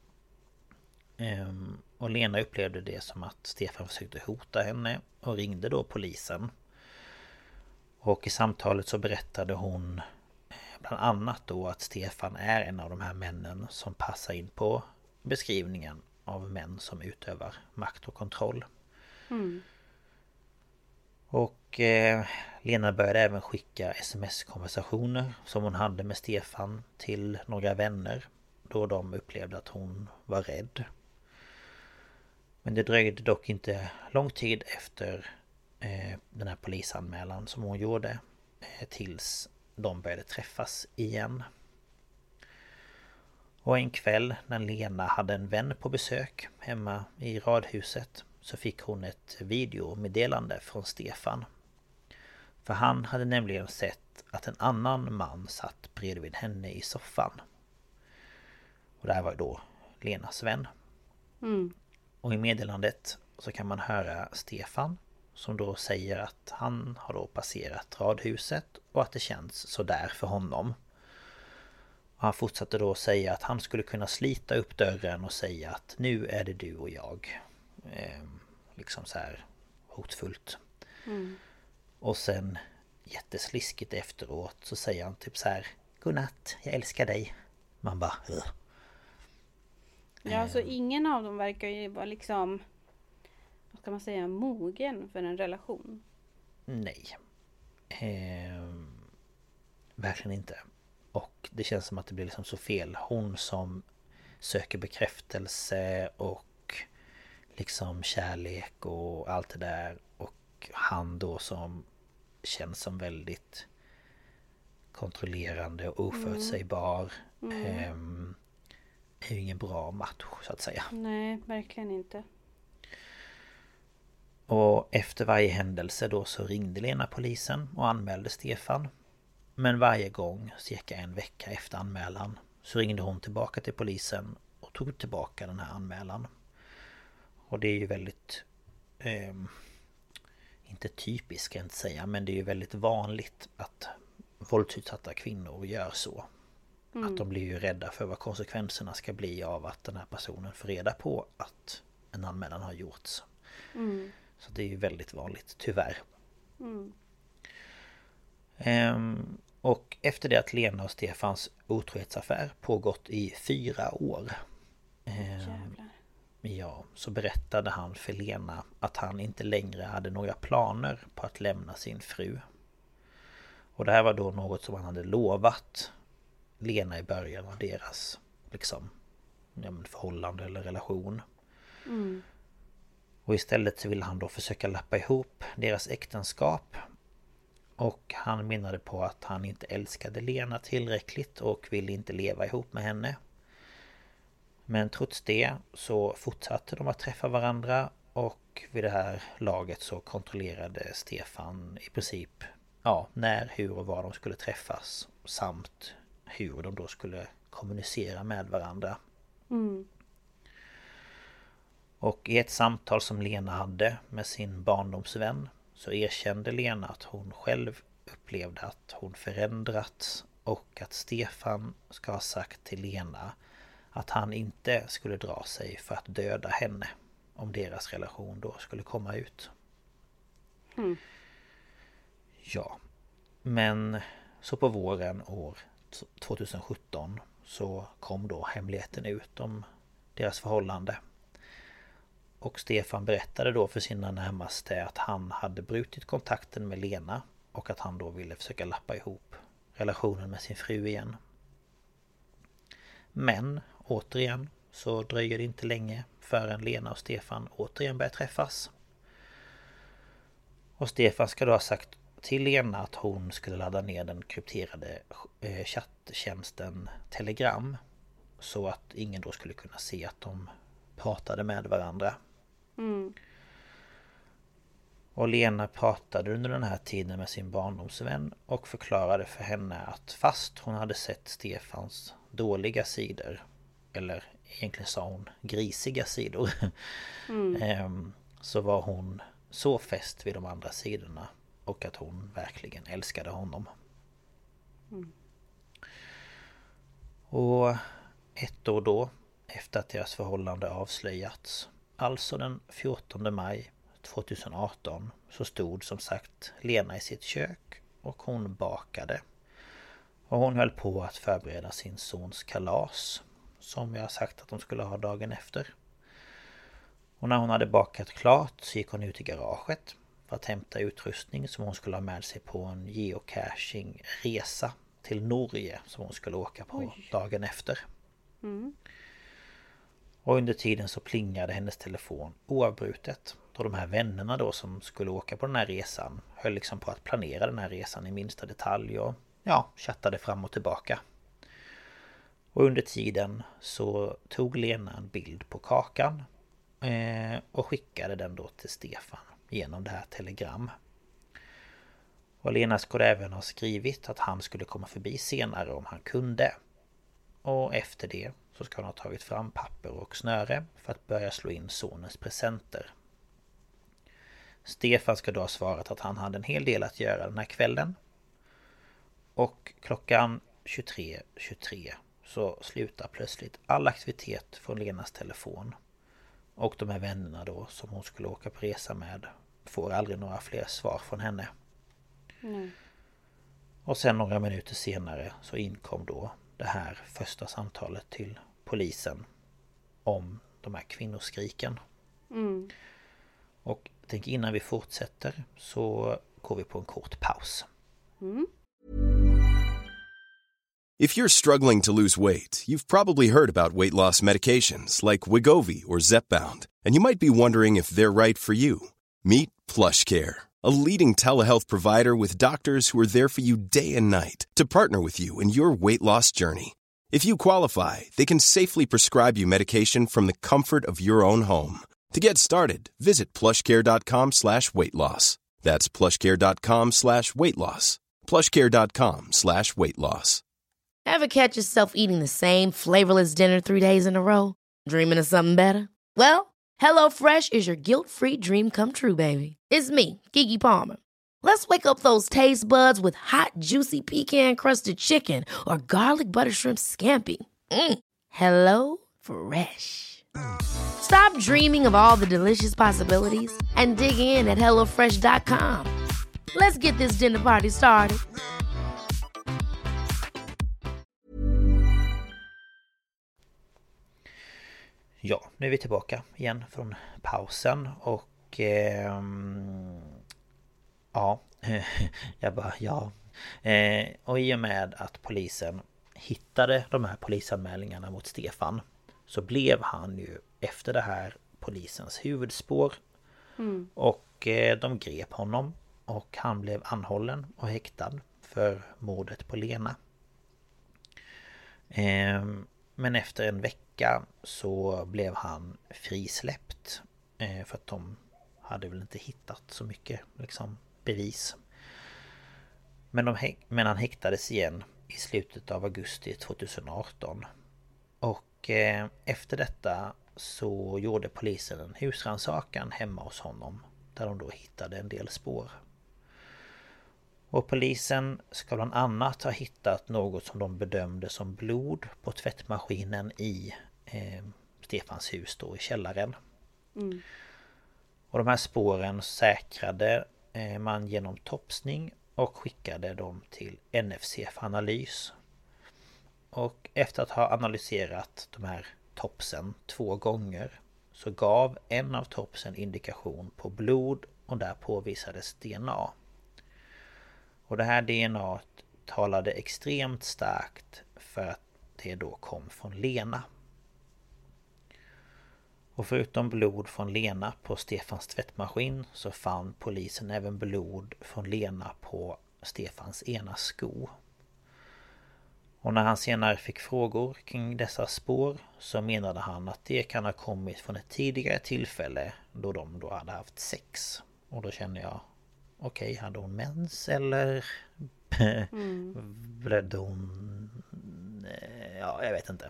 Och Lena upplevde det som att Stefan försökte hota henne och ringde då polisen. Och i samtalet så berättade hon bland annat då att Stefan är en av de här männen som passar in på beskrivningen av män som utövar makt och kontroll. Och Lena började även skicka sms-konversationer som hon hade med Stefan till några vänner, då de upplevde att hon var rädd. Men det dröjde dock inte lång tid efter den här polisanmälan som hon gjorde tills de började träffas igen. Och en kväll när Lena hade en vän på besök hemma i radhuset så fick hon ett videomeddelande från Stefan. För han hade nämligen sett att en annan man satt bredvid henne i soffan. Och det här var då Lenas vän. Och i meddelandet så kan man höra Stefan som då säger att han har då passerat radhuset och att det känns så där för honom. Och han fortsatte då säga att han skulle kunna slita upp dörren och säga att nu är det du och jag. Liksom så här hotfullt. Och sen jättesliskigt efteråt så säger han typ så här: godnatt, jag älskar dig. Man bara
Ja, alltså ingen av dem verkar ju vara liksom, vad ska man säga, mogen för en relation.
Nej. Verkligen inte. Och det känns som att det blir liksom så fel. Hon som söker bekräftelse och liksom kärlek och allt det där. Och han då som känns som väldigt kontrollerande och oförutsägbar. Är ju ingen bra match så att säga.
Nej, verkligen inte.
Och efter varje händelse då så ringde Lena polisen och anmälde Stefan. Men varje gång, cirka en vecka efter anmälan, så ringde hon tillbaka till polisen och tog tillbaka den här anmälan. Och det är ju väldigt, inte typiskt ska jag inte säga, men det är ju väldigt vanligt att våldsutsatta kvinnor gör så. Att de blir ju rädda för vad konsekvenserna ska bli av att den här personen får reda på att en anmälan har gjorts. Så det är ju väldigt vanligt, tyvärr. Och efter det att Lena och Stefans otrohetsaffär pågått i 4 år. Ja, så berättade han för Lena att han inte längre hade några planer på att lämna sin fru. Och det här var då något som han hade lovat Lena i början av deras liksom, förhållande eller relation. Och istället så ville han då försöka lappa ihop deras äktenskap. Och han menade på att han inte älskade Lena tillräckligt och ville inte leva ihop med henne. Men trots det så fortsatte de att träffa varandra och vid det här laget så kontrollerade Stefan i princip när, hur och var de skulle träffas samt hur de då skulle kommunicera med varandra. Och i ett samtal som Lena hade med sin barndomsvän så erkände Lena att hon själv upplevde att hon förändrats och att Stefan ska ha sagt till Lena att han inte skulle dra sig för att döda henne om deras relation då skulle komma ut. Ja, men så på våren år 2017 så kom då hemligheten ut om deras förhållande. Och Stefan berättade då för sina närmaste att han hade brutit kontakten med Lena och att han då ville försöka lappa ihop relationen med sin fru igen. Men återigen så dröjer det inte länge förrän Lena och Stefan återigen börjar träffas. Och Stefan ska då ha sagt till Lena att hon skulle ladda ner den krypterade chatttjänsten Telegram så att ingen då skulle kunna se att de pratade med varandra. Och Lena pratade under den här tiden med sin barndomsvän och förklarade för henne att fast hon hade sett Stefans dåliga sidor, eller egentligen sa hon grisiga sidor, så var hon så fäst vid de andra sidorna och att hon verkligen älskade honom. Och ett år då, efter att deras förhållande avslöjats, alltså den 14 maj 2018, så stod som sagt Lena i sitt kök och hon bakade. Och hon höll på att förbereda sin sons kalas, som jag sagt att de skulle ha dagen efter. Och när hon hade bakat klart så gick hon ut i garaget för att hämta utrustning som hon skulle ha med sig på en geocaching-resa till Norge som hon skulle åka på dagen efter. Och under tiden så plingade hennes telefon oavbrutet. Då de här vännerna då som skulle åka på den här resan höll liksom på att planera den här resan i minsta detalj och chattade fram och tillbaka. Och under tiden så tog Lena en bild på kakan och skickade den då till Stefan genom det här telegram. Och Lena skulle även ha skrivit att han skulle komma förbi senare om han kunde. Och efter det så ska hon ha tagit fram papper och snöre för att börja slå in sonens presenter. Stefan ska då ha svarat att han hade en hel del att göra den här kvällen. Och klockan 23:23 så slutar plötsligt all aktivitet från Lenas telefon. Och de här vännerna då som hon skulle åka på resa med får aldrig några fler svar från henne. Och sen några minuter senare så inkom då det här första samtalet till polisen om de här kvinnoskriken. Och jag tänker innan vi fortsätter så går vi på en kort paus.
If you're struggling to lose weight, you've probably heard about weight loss medications like Wegovy or Zepbound, and you might be wondering if they're right for you. Meet PlushCare, a leading telehealth provider with doctors who are there for you day and night to partner with you in your weight loss journey. If you qualify, they can safely prescribe you medication from the comfort of your own home. To get started, visit plushcare.com/weightloss. That's plushcare.com/weightloss. plushcare.com/weightloss.
Ever catch yourself eating the same flavorless dinner 3 days in a row? Dreaming of something better? Well, HelloFresh is your guilt-free dream come true, baby. It's me, Keke Palmer. Let's wake up those taste buds with hot, juicy pecan-crusted chicken or garlic butter shrimp scampi. Hello Fresh. Stop dreaming of all the delicious possibilities and dig in at HelloFresh.com. Let's get this dinner party started.
Ja, nu är vi tillbaka igen från pausen och och i och med att polisen hittade de här polisanmälningarna mot Stefan så blev han ju efter det här polisens huvudspår. Och de grep honom och han blev anhållen och häktad för mordet på Lena. Men efter en vecka så blev han frisläppt för att de hade väl inte hittat så mycket bevis. Men han häktades igen i slutet av augusti 2018. Och efter detta så gjorde polisen en husrannsakan hemma hos honom, där de då hittade en del spår. Och polisen ska bland annat ha hittat något som de bedömde som blod på tvättmaskinen i Stefans hus då i källaren. Och de här spåren säkrade man genom topsning och skickade dem till NFC för analys. Och efter att ha analyserat de här topsen 2 gånger så gav en av topsen indikation på blod och där påvisades DNA. Och det här DNA talade extremt starkt för att det då kom från Lena. Och förutom blod från Lena på Stefans tvättmaskin så fann polisen även blod från Lena på Stefans ena sko. Och när han senare fick frågor kring dessa spår så menade han att det kan ha kommit från ett tidigare tillfälle då de då hade haft sex. Och då känner jag, okej, hade hon mens eller blödde hon? Ja, jag vet inte.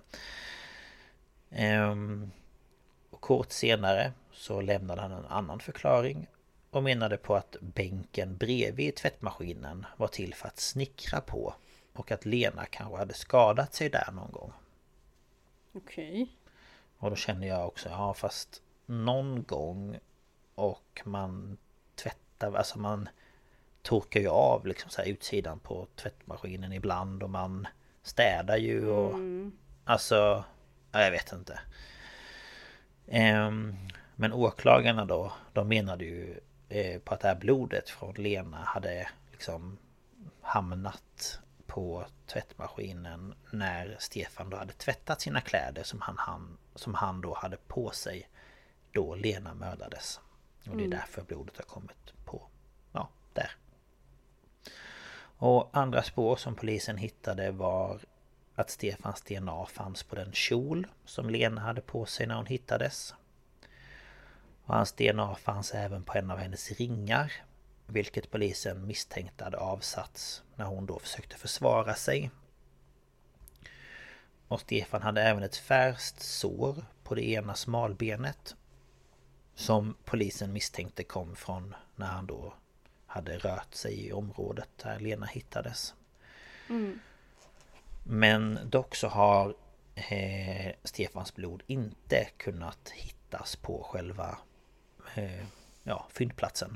Och kort senare så lämnade han en annan förklaring och menade på att bänken bredvid tvättmaskinen var till för att snickra på och att Lena kanske hade skadat sig där någon gång.
Okej.
Och då känner jag också, ja fast någon gång och man tvättar, alltså man torkar ju av liksom så här utsidan på tvättmaskinen ibland och man städar ju och alltså, jag vet inte. Men åklagarna då, de menade ju på att det här blodet från Lena hade liksom hamnat på tvättmaskinen när Stefan då hade tvättat sina kläder som han då hade på sig då Lena mördades. Och det är därför blodet har kommit på, ja, där. Och andra spår som polisen hittade var att Stefans DNA fanns på den kjol som Lena hade på sig när hon hittades. Och hans DNA fanns även på en av hennes ringar, vilket polisen misstänkte hade avsatts när hon då försökte försvara sig. Och Stefan hade även ett färskt sår på det ena smalbenet som polisen misstänkte kom från när han då hade rört sig i området där Lena hittades. Men dock så har Stefans blod inte kunnat hittas på själva fyndplatsen.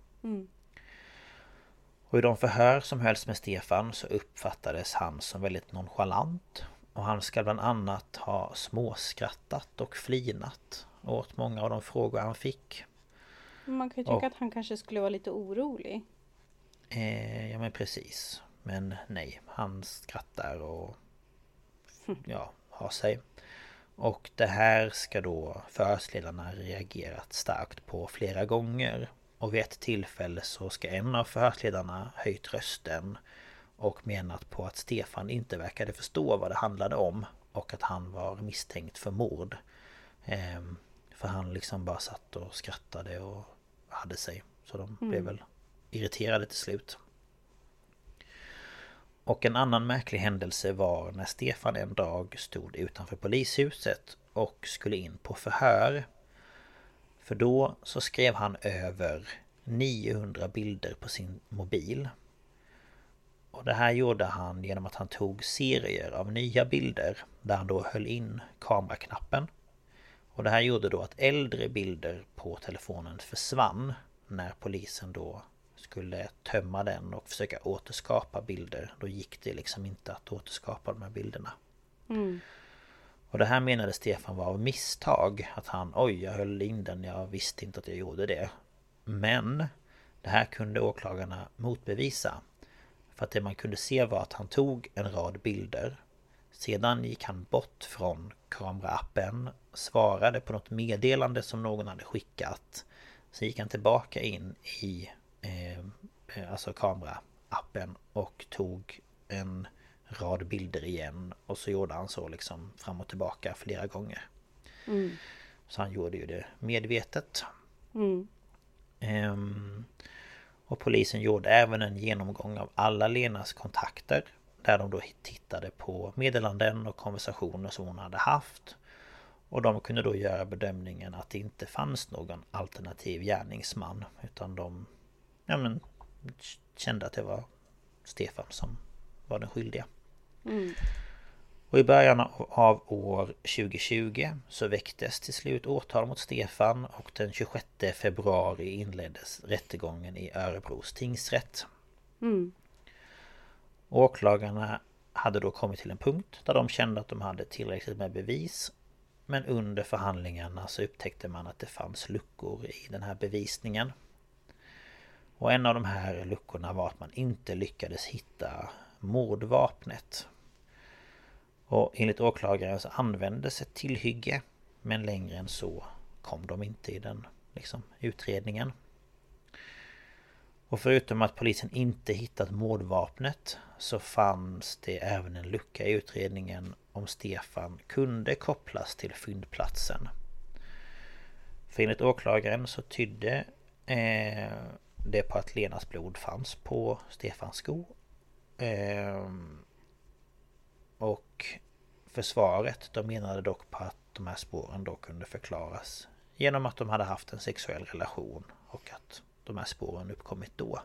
Och i de förhör som hölls med Stefan så uppfattades han som väldigt nonchalant. Och han ska bland annat ha småskrattat och flinat åt många av de frågor han fick.
Man kan ju tycka att han kanske skulle vara lite orolig.
Ja men precis. Men nej, han skrattar och har sig. Och det här ska då förhörsledarna reagerat starkt på flera gånger. Och vid ett tillfälle så ska en av förhörsledarna höjt rösten och menat på att Stefan inte verkade förstå vad det handlade om och att han var misstänkt för mord. För han liksom bara satt och skrattade och hade sig. Så de blev väl irriterade till slut. Och en annan märklig händelse var när Stefan en dag stod utanför polishuset och skulle in på förhör. För då så skrev han över 900 bilder på sin mobil. Och det här gjorde han genom att han tog serier av nya bilder där han då höll in kameraknappen. Och det här gjorde då att äldre bilder på telefonen försvann när polisen då skulle tömma den och försöka återskapa bilder. Då gick det liksom inte att återskapa de här bilderna. Och det här menade Stefan var av misstag. Att han, jag höll in den, jag visste inte att jag gjorde det. Men det här kunde åklagarna motbevisa. För att det man kunde se var att han tog en rad bilder. Sedan gick han bort från kameraappen, svarade på något meddelande som någon hade skickat. Så gick han tillbaka in i kameraappen och tog en rad bilder igen. Och så gjorde han så liksom fram och tillbaka flera gånger. Så han gjorde ju det medvetet. Och polisen gjorde även en genomgång av alla Lenas kontakter där de då tittade på meddelanden och konversationer som hon hade haft. Och de kunde då göra bedömningen att det inte fanns någon alternativ gärningsman, utan de kände att det var Stefan som var den skyldiga. Och i början av år 2020 så väcktes till slut åtal mot Stefan, och den 26 februari inleddes rättegången i Örebros tingsrätt. Åklagarna hade då kommit till en punkt där de kände att de hade tillräckligt med bevis, men under förhandlingarna så upptäckte man att det fanns luckor i den här bevisningen. Och en av de här luckorna var att man inte lyckades hitta mordvapnet. Och enligt åklagaren så användes ett tillhygge, men längre än så kom de inte i den utredningen. Och förutom att polisen inte hittat mordvapnet så fanns det även en lucka i utredningen om Stefan kunde kopplas till fyndplatsen. För enligt åklagaren så tydde det på att Lenas blod fanns på Stefans sko. Och försvaret, de menade dock på att de här spåren då kunde förklaras genom att de hade haft en sexuell relation och att de här spåren uppkommit då.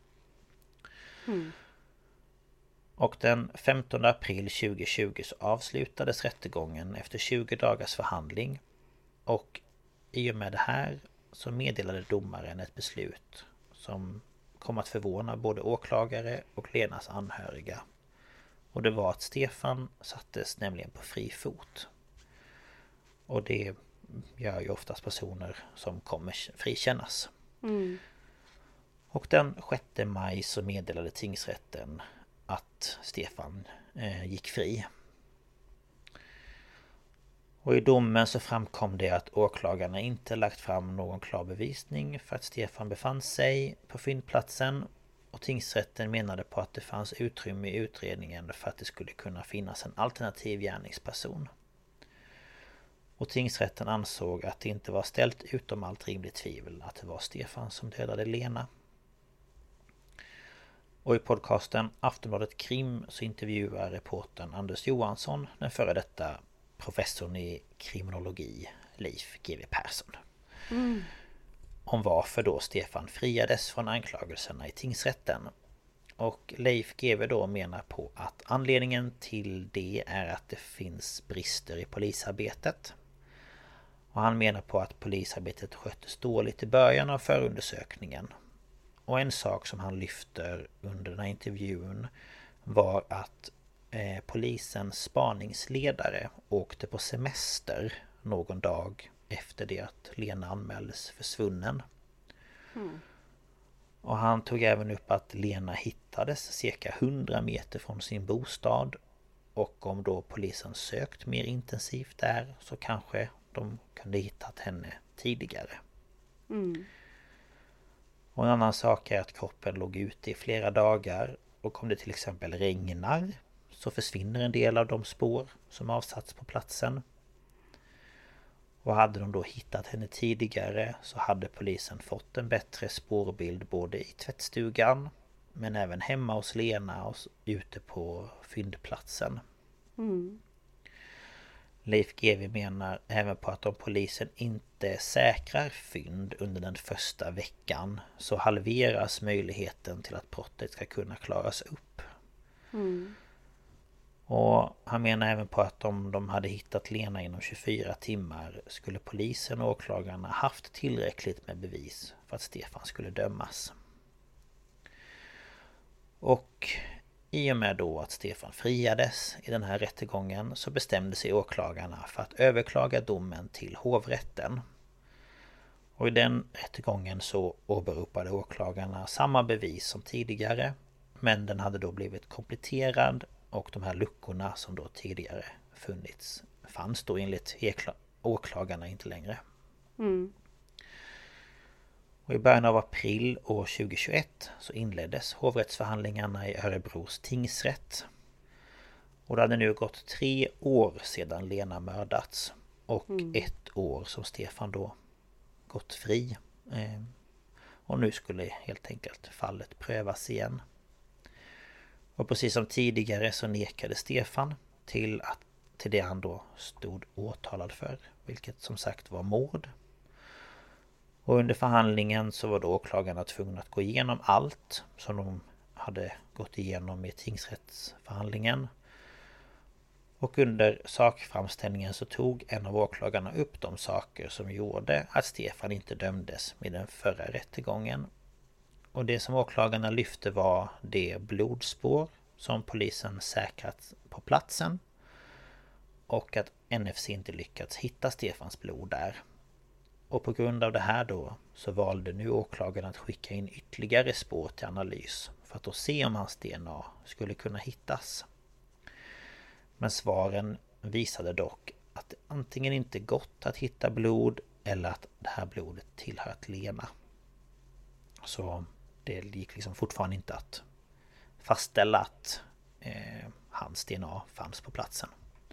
Och den 15 april 2020 så avslutades rättegången efter 20 dagars förhandling, och i och med det här så meddelade domaren ett beslut som kom att förvåna både åklagare och Lenas anhöriga. Och det var att Stefan sattes nämligen på fri fot. Och det gör ju oftast personer som kommer frikännas. Och den 6 maj så meddelade tingsrätten att Stefan gick fri. Och i domen så framkom det att åklagarna inte lagt fram någon klar bevisning för att Stefan befann sig på fyndplatsen. Och tingsrätten menade på att det fanns utrymme i utredningen för att det skulle kunna finnas en alternativ gärningsperson. Och tingsrätten ansåg att det inte var ställt utom allt rimligt tvivel att det var Stefan som dödade Lena. Och i podcasten Aftonbladet Krim så intervjuar reportern Anders Johansson den före detta professorn i kriminologi Leif GW Persson. Om varför då Stefan friades från anklagelserna i tingsrätten. Och Leif GW då menar på att anledningen till det är att det finns brister i polisarbetet. Och han menar på att polisarbetet sköttes dåligt i början av förundersökningen. Och en sak som han lyfter under den här intervjun var att polisens spaningsledare åkte på semester någon dag efter det att Lena anmäldes försvunnen. Och han tog även upp att Lena hittades cirka 100 meter från sin bostad. Och om då polisen sökt mer intensivt där så kanske de kunde hittat henne tidigare. Och en annan sak är att kroppen låg ute i flera dagar. Och om det till exempel regnar så försvinner en del av de spår som avsatts på platsen. Och hade de då hittat henne tidigare så hade polisen fått en bättre spårbild både i tvättstugan men även hemma hos Lena och ute på fyndplatsen. Leif GW menar även på att om polisen inte säkrar fynd under den första veckan så halveras möjligheten till att brottet ska kunna klaras upp. Och han menar även på att om de hade hittat Lena inom 24 timmar skulle polisen och åklagarna haft tillräckligt med bevis för att Stefan skulle dömas. Och i och med då att Stefan friades i den här rättegången så bestämde sig åklagarna för att överklaga domen till hovrätten. Och i den rättegången så åberopade åklagarna samma bevis som tidigare, men den hade då blivit kompletterad. Och de här luckorna som då tidigare funnits fanns då enligt åklagarna inte längre. Och i början av april år 2021 så inleddes hovrättsförhandlingarna i Örebros tingsrätt. Och det hade nu gått 3 år sedan Lena mördats. Och 1 år som Stefan då gått fri. Och nu skulle helt enkelt fallet prövas igen. Och precis som tidigare så nekade Stefan till det han då stod åtalad för, vilket som sagt var mord. Och under förhandlingen så var då åklagarna tvungna att gå igenom allt som de hade gått igenom i tingsrättsförhandlingen. Och under sakframställningen så tog en av åklagarna upp de saker som gjorde att Stefan inte dömdes med den förra rättegången. Och det som åklagarna lyfte var det blodspår som polisen säkrat på platsen. Och att NFC inte lyckats hitta Stefans blod där. Och på grund av det här då så valde nu åklagarna att skicka in ytterligare spår till analys för att då se om hans DNA skulle kunna hittas. Men svaren visade dock att det antingen inte gått att hitta blod eller att det här blodet tillhört Lena. Så det gick liksom fortfarande inte att fastställa att hans DNA fanns på platsen.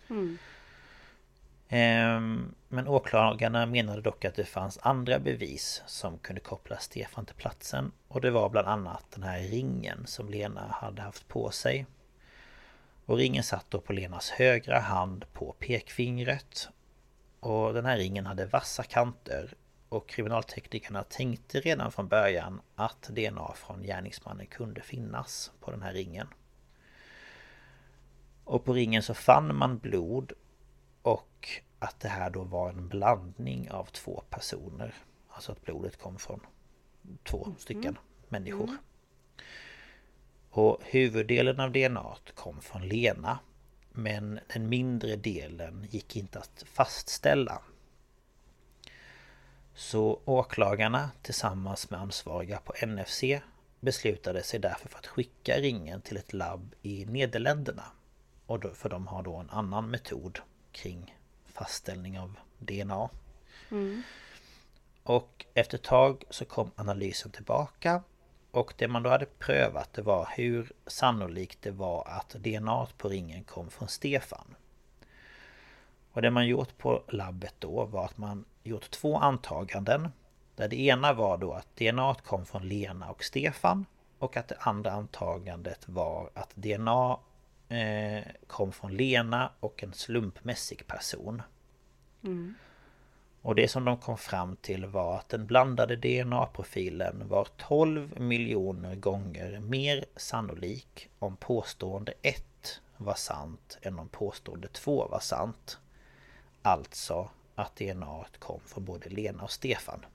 Men åklagarna menade dock att det fanns andra bevis som kunde koppla Stefan till platsen. Och det var bland annat den här ringen som Lena hade haft på sig. Och ringen satt då på Lenas högra hand på pekfingret. Och den här ringen hade vassa kanter. Och kriminalteknikerna tänkte redan från början att DNA från gärningsmannen kunde finnas på den här ringen. Och på ringen så fann man blod. Och att det här då var en blandning av 2 personer. Alltså att blodet kom från 2 stycken människor. Och huvuddelen av DNA kom från Lena. Men den mindre delen gick inte att fastställa. Så åklagarna tillsammans med ansvariga på NFC beslutade sig därför för att skicka ringen till ett labb i Nederländerna. Och då, för de har då en annan metod kring fastställning av DNA. Och efter ett tag så kom analysen tillbaka. Och det man då hade prövat det var hur sannolikt det var att DNA på ringen kom från Stefan. Och det man gjort på labbet då var att man gjort 2 antaganden. Där det ena var då att DNA kom från Lena och Stefan. Och att det andra antagandet var att DNA kom från Lena och en slumpmässig person. Och det som de kom fram till var att den blandade DNA-profilen var 12 miljoner gånger mer sannolik om påstående 1 var sant än om påstående 2 var sant. Alltså att DNA kom från både Lena och Stefan.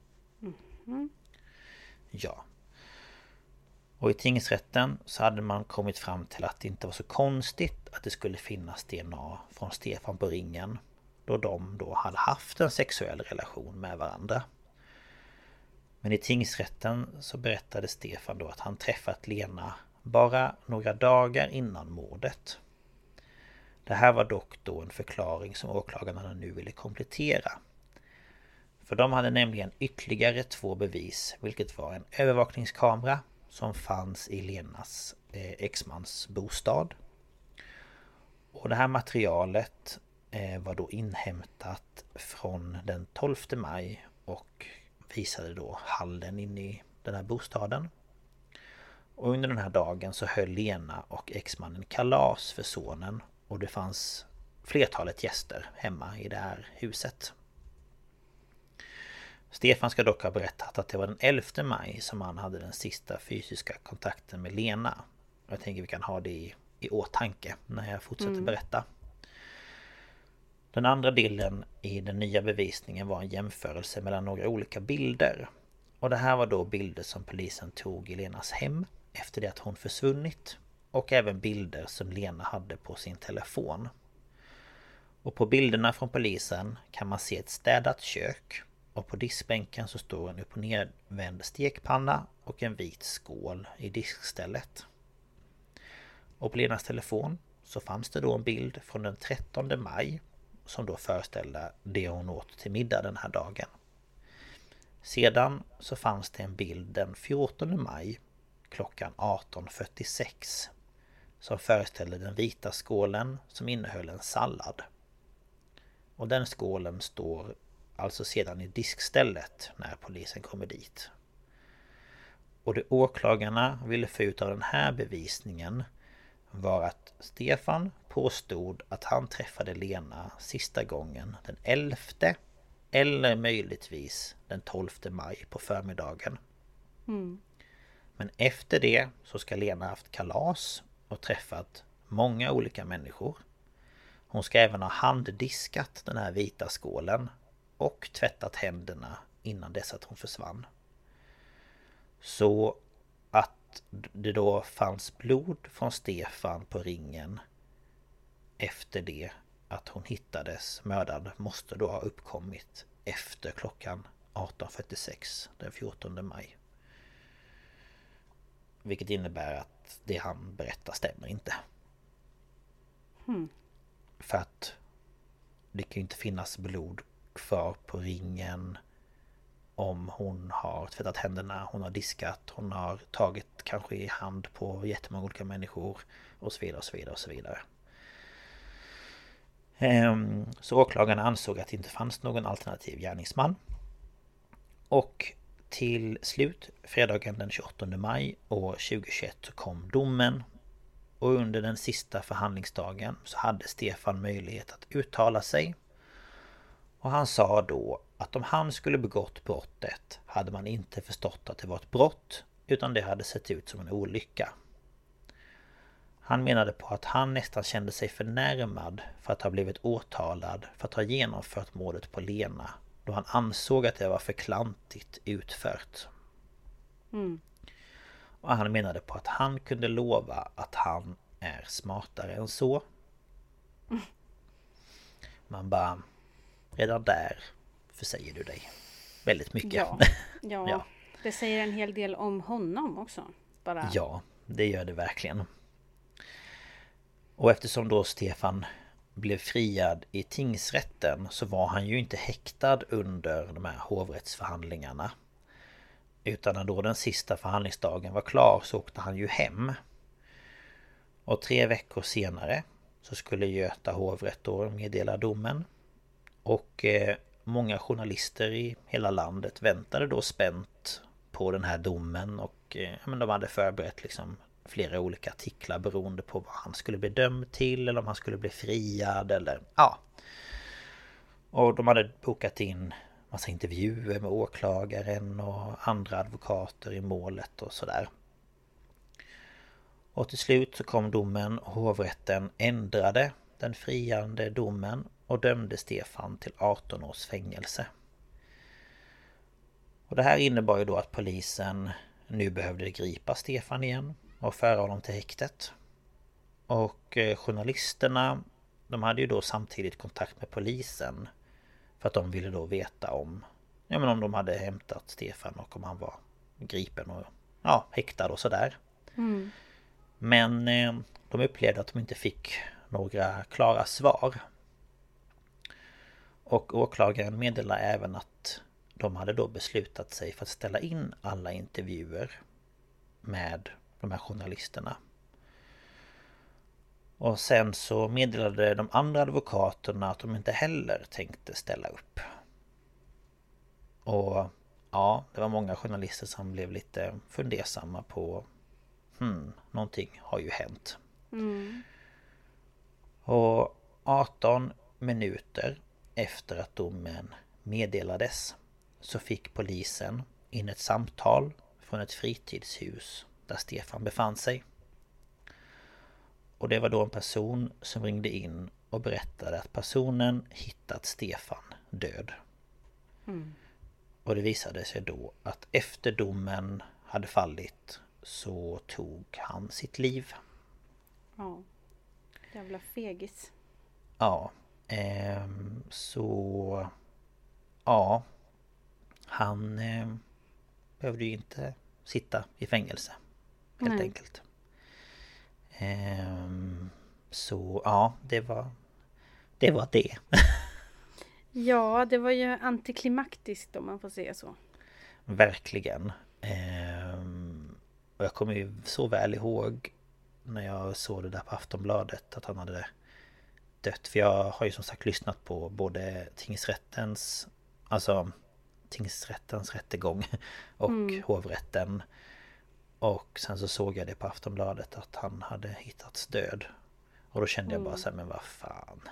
Ja. Och i tingsrätten så hade man kommit fram till att det inte var så konstigt att det skulle finnas DNA från Stefan på ringen. Då de då hade haft en sexuell relation med varandra. Men i tingsrätten så berättade Stefan då att han träffat Lena bara några dagar innan mordet. Det här var dock då en förklaring som åklagarna nu ville komplettera. För de hade nämligen ytterligare 2 bevis, vilket var en övervakningskamera som fanns i Lenas exmans bostad. Och det här materialet var då inhämtat från den 12 maj och visade då hallen in i den här bostaden. Och under den här dagen så höll Lena och exmannen kalas för sonen och det fanns flertalet gäster hemma i det här huset. Stefan ska dock ha berättat att det var den 11 maj som han hade den sista fysiska kontakten med Lena. Jag tänker vi kan ha det i åtanke när jag fortsätter berätta. Den andra delen i den nya bevisningen var en jämförelse mellan några olika bilder. Och det här var då bilder som polisen tog i Lenas hem efter det att hon försvunnit. Och även bilder som Lena hade på sin telefon. Och på bilderna från polisen kan man se ett städat kök. Och på diskbänken så står en upp- och nedvänd stekpanna och en vit skål i diskstället. Och på Lenas telefon så fanns det då en bild från den 13 maj som då föreställde det hon åt till middag den här dagen. Sedan så fanns det en bild den 14 maj klockan 18:46 som föreställde den vita skålen som innehöll en sallad. Och den skålen står alltså sedan i diskstället när polisen kommer dit. Och det åklagarna ville få ut av den här bevisningen var att Stefan påstod att han träffade Lena sista gången den 11 eller möjligtvis den 12 maj på förmiddagen. Men efter det så ska Lena haft kalas och träffat många olika människor. Hon ska även ha handdiskat den här vita skålen och tvättat händerna innan dess att hon försvann. Så att det då fanns blod från Stefan på ringen efter det att hon hittades mördad måste då ha uppkommit efter klockan 18:46 den 14 maj. Vilket innebär att det han berättar stämmer inte. För att det kan ju inte finnas blod kvar på ringen om hon har tvättat händerna, hon har diskat, hon har tagit kanske i hand på jättemånga olika människor och så vidare och så vidare och så vidare. Så åklagarna ansåg att det inte fanns någon alternativ gärningsman. Och till slut, fredagen den 28 maj år 2021 så kom domen. Och under den sista förhandlingsdagen så hade Stefan möjlighet att uttala sig. Och han sa då att om han skulle begått brottet hade man inte förstått att det var ett brott utan det hade sett ut som en olycka. Han menade på att han nästan kände sig förnärmad för att ha blivit åtalad för att ha genomfört mordet på Lena då han ansåg att det var för klantigt utfört. Och han menade på att han kunde lova att han är smartare än så. Man bara, redan där försäger du dig väldigt mycket.
Ja, det säger en hel del om honom också. Bara. Ja,
det gör det verkligen. Och eftersom då Stefan blev friad i tingsrätten så var han ju inte häktad under de här hovrättsförhandlingarna. Utan när då den sista förhandlingsdagen var klar så åkte han ju hem. Och 3 veckor senare så skulle Göta hovrätt då meddela domen. Och många journalister i hela landet väntade då spänt på den här domen. Och de hade förberett liksom flera olika artiklar beroende på vad han skulle bli dömd till. Eller om han skulle bli friad eller ja. Och de hade bokat in massa intervjuer med åklagaren och andra advokater i målet och sådär. Och till slut så kom domen och hovrätten ändrade den friande domen och dömde Stefan till 18 års fängelse. Och det här innebar ju då att polisen nu behövde gripa Stefan igen och föra honom till häktet. Och journalisterna, de hade ju då samtidigt kontakt med polisen för att de ville då veta om de hade hämtat Stefan och om han var gripen och häktad och sådär. Men de upplevde att de inte fick några klara svar. Och åklagaren meddelade även att de hade då beslutat sig för att ställa in alla intervjuer med de här journalisterna. Och sen så meddelade de andra advokaterna att de inte heller tänkte ställa upp. Och det var många journalister som blev lite fundersamma på någonting har ju hänt. Och 18 minuter efter att domen meddelades så fick polisen in ett samtal från ett fritidshus där Stefan befann sig. Och det var då en person som ringde in och berättade att personen hittat Stefan död. Och det visade sig då att efter domen hade fallit så tog han sitt liv.
Ja, jävla fegis.
Ja, han behövde ju inte sitta i fängelse helt enkelt. Det var det.
Ja, det var ju antiklimaktiskt om man får säga så.
Verkligen. Och jag kommer ju så väl ihåg när jag såg det där på Aftonbladet att han hade dött. För jag har ju som sagt lyssnat på både tingsrättens rättegång och hovrätten. Och sen så såg jag det på Aftonbladet att han hade hittats död. Och då kände jag bara så här, men vad fan.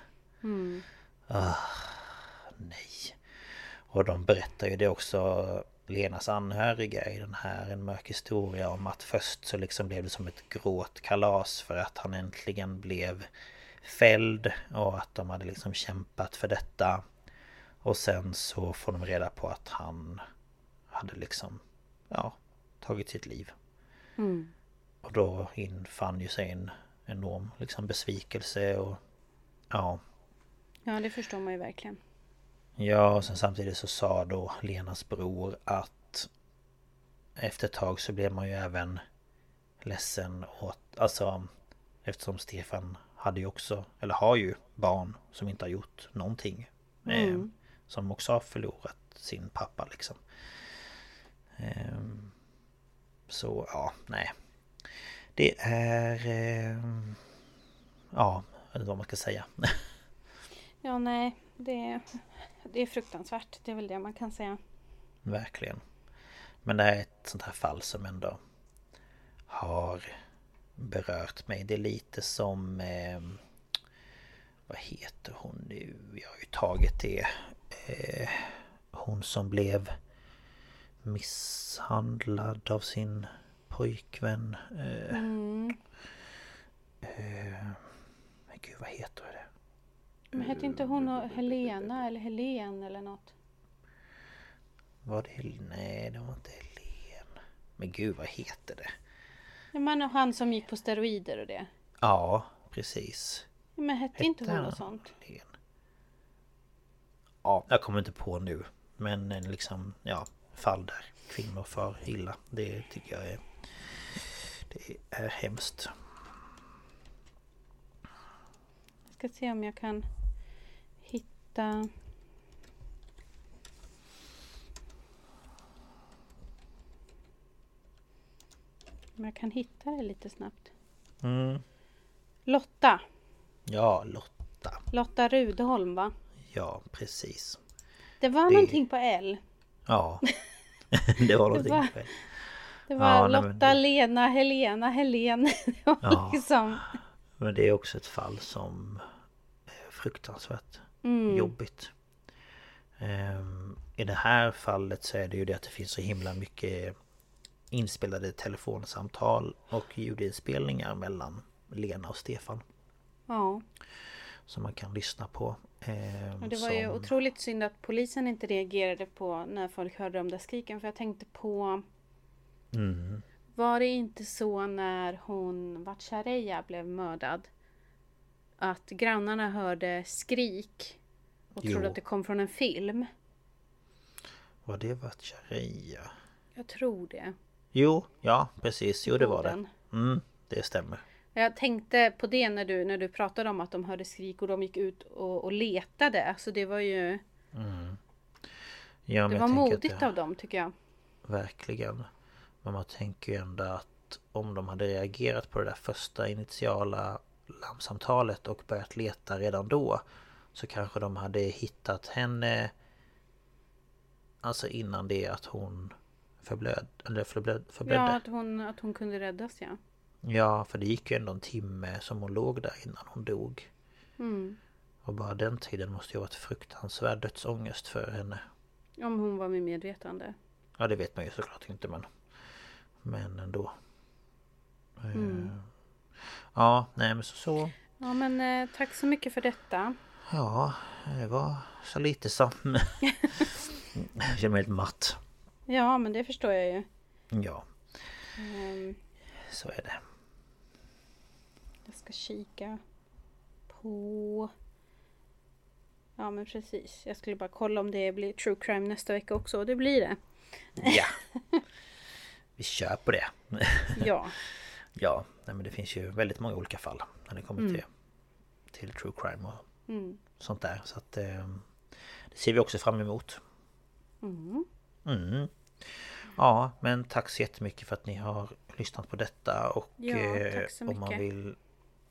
Nej. Och de berättar ju det också, Lenas anhöriga i den här En mörk historia, om att först så liksom blev det som ett gråtkalas för att han äntligen blev fälld och att de hade liksom kämpat för detta. Och sen så får de reda på att han hade liksom, ja, tagit sitt liv. Och då infann ju sig en enorm liksom besvikelse och ja.
Ja, det förstår man ju verkligen.
Ja, och sen samtidigt så sa då Lenas bror att efter ett tag så blev man ju även ledsen åt, alltså eftersom Stefan hade ju också, eller har ju barn som inte har gjort någonting. Som också har förlorat sin pappa liksom. Så ja, nej. Det är ja, jag vet inte vad man ska säga.
Ja, nej, det är fruktansvärt. Det är väl det man kan säga.
Verkligen. Men det är ett sånt här fall som ändå har berört mig. Det är lite som vad heter hon nu? Jag har ju tagit det. Hon som blev misshandlad av sin pojkvän. Men gud, vad heter det?
Men hette inte hon Helena eller Helen eller något?
Var det? Nej, det var inte Helen. Men gud, vad heter det?
Ja, men han som gick på steroider och det.
Ja, precis.
Men hette inte hon något sånt?
Helen. Ja, jag kommer inte på nu. Men liksom, ja, fall där kvinnor far illa. Det tycker jag är hemskt.
Jag ska se om jag kan hitta... Om jag kan hitta det lite snabbt. Lotta.
Ja, Lotta.
Lotta Rudholm, va?
Ja, precis.
Det var någonting på L.
Ja, det var någonting på L.
Det var Lotta, Lena, Helena, Helen. Det var liksom...
Men det är också ett fall som är fruktansvärt jobbigt. I det här fallet så är det ju det att det finns så himla mycket inspelade telefonsamtal och ljudinspelningar mellan Lena och Stefan.
Ja.
Som man kan lyssna på.
Och det var ju otroligt synd att polisen inte reagerade på när folk hörde de där skriken. För jag tänkte på... Var det inte så när hon Vatchareeya blev mördad? Att grannarna hörde skrik och trodde att det kom från en film.
Var det Vatchareeya?
Jag tror det.
Jo, ja precis. Jo, det var det. Det stämmer.
Jag tänkte på det när du pratade om att de hörde skrik och de gick ut och letade. Alltså det var ju... Ja, det var modigt av dem, tycker jag.
Verkligen. Men man tänker ju ändå att om de hade reagerat på det där första initiala larmsamtalet och börjat leta redan då, så kanske de hade hittat henne alltså innan det att hon förblödde.
Ja, att hon kunde räddas, ja.
Ja, för det gick ju ändå en timme som hon låg där innan hon dog. Och bara den tiden måste ju ha varit fruktansvärd dödsångest för henne.
Om hon var med medvetande.
Ja, det vet man ju såklart inte, men ändå. Ja, nej men så.
Ja, men tack så mycket för detta.
Ja, det var så lite så. Jag känner mig helt matt.
Ja, men det förstår jag ju.
Ja. Så är det.
Jag ska kika på... Ja, men precis. Jag skulle bara kolla om det blir true crime nästa vecka också. Och det blir det.
Ja. Vi kör på det.
Ja.
Ja, nej, men det finns ju väldigt många olika fall när det kommer till true crime och sånt där. Så att det ser vi också fram emot. Ja, men tack så jättemycket för att ni har lyssnat på detta. Och
tack så mycket.
Om man vill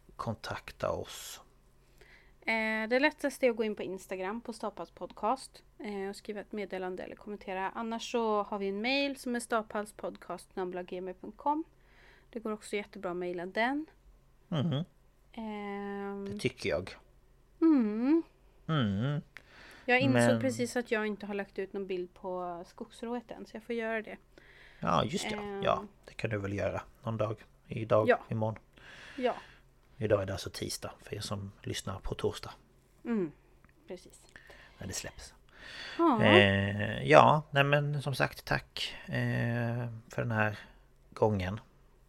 kontakta oss.
Det lättaste är att gå in på Instagram på Stapats podcast. och skriva ett meddelande eller kommentera. Annars så har vi en mail som är staphalspodcast@gmail.com. Det går också jättebra att mejla den.
Det tycker jag.
Jag insåg precis att jag inte har lagt ut någon bild på skogsrået än, så jag får göra det.
Ja, just det. Ja, det kan du väl göra någon dag. Idag, imorgon.
Ja.
Idag är det alltså tisdag för er som lyssnar på torsdag.
Precis.
När det släpps.
Ja.
Nej men som sagt, tack för den här gången.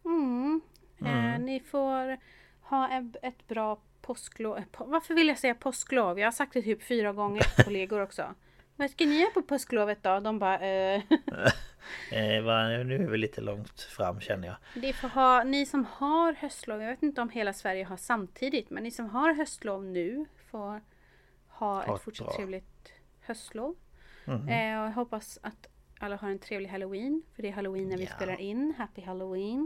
Ni får ha ett bra påsklov. Varför vill jag säga påsklov? Jag har sagt det typ 4 gånger till kollegor också. Vad ska ni göra på påsklovet då? De bara
Nu är vi lite långt fram, känner jag.
Det får ha, ni som har höstlov, jag vet inte om hela Sverige har samtidigt, men ni som har höstlov nu får ha ett fortsatt trevligt höstlov. Och jag hoppas att alla har en trevlig Halloween, för det är Halloween när vi spelar in. Happy Halloween.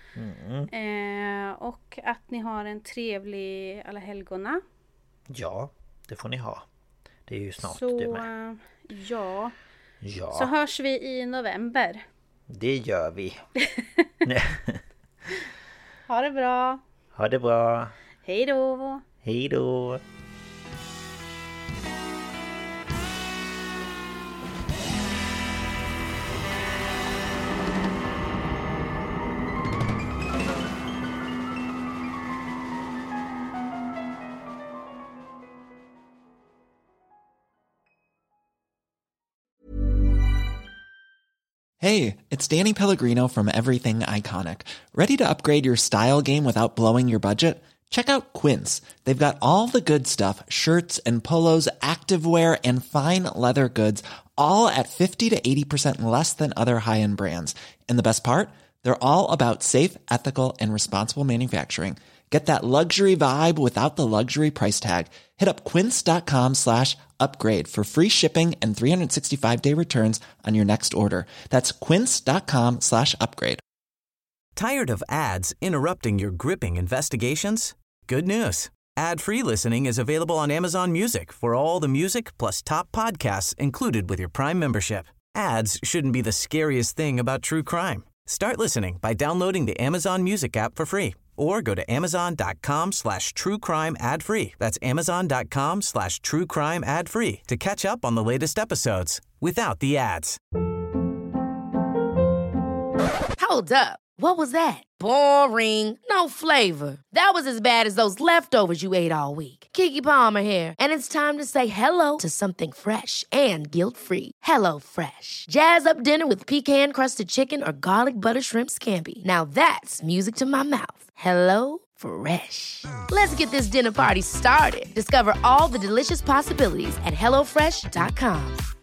Och att ni har en trevlig alla helgona.
Ja, det får ni ha. Det är ju snart
så,
det med.
Ja. Så hörs vi i november.
Det gör vi.
Ha det bra.
Ha det bra.
Hej då.
Hej då.
Hey, it's Danny Pellegrino from Everything Iconic. Ready to upgrade your style game without blowing your budget? Check out Quince. They've got all the good stuff, shirts and polos, activewear, and fine leather goods, all at 50 to 80% less than other high-end brands. And the best part? They're all about safe, ethical, and responsible manufacturing. Get that luxury vibe without the luxury price tag. Hit up quince.com/upgrade for free shipping and 365-day returns on your next order. That's quince.com/upgrade.
Tired of ads interrupting your gripping investigations? Good news. Ad-free listening is available on Amazon Music for all the music plus top podcasts included with your Prime membership. Ads shouldn't be the scariest thing about true crime. Start listening by downloading the Amazon Music app for free or go to amazon.com/truecrime ad-free. That's amazon.com/truecrime ad-free to catch up on the latest episodes without the ads.
Hold up. What was that? Boring. No flavor. That was as bad as those leftovers you ate all week. Keke Palmer here, and it's time to say hello to something fresh and guilt-free. Hello Fresh. Jazz up dinner with pecan-crusted chicken or garlic butter shrimp scampi. Now that's music to my mouth. Hello Fresh. Let's get this dinner party started. Discover all the delicious possibilities at hellofresh.com.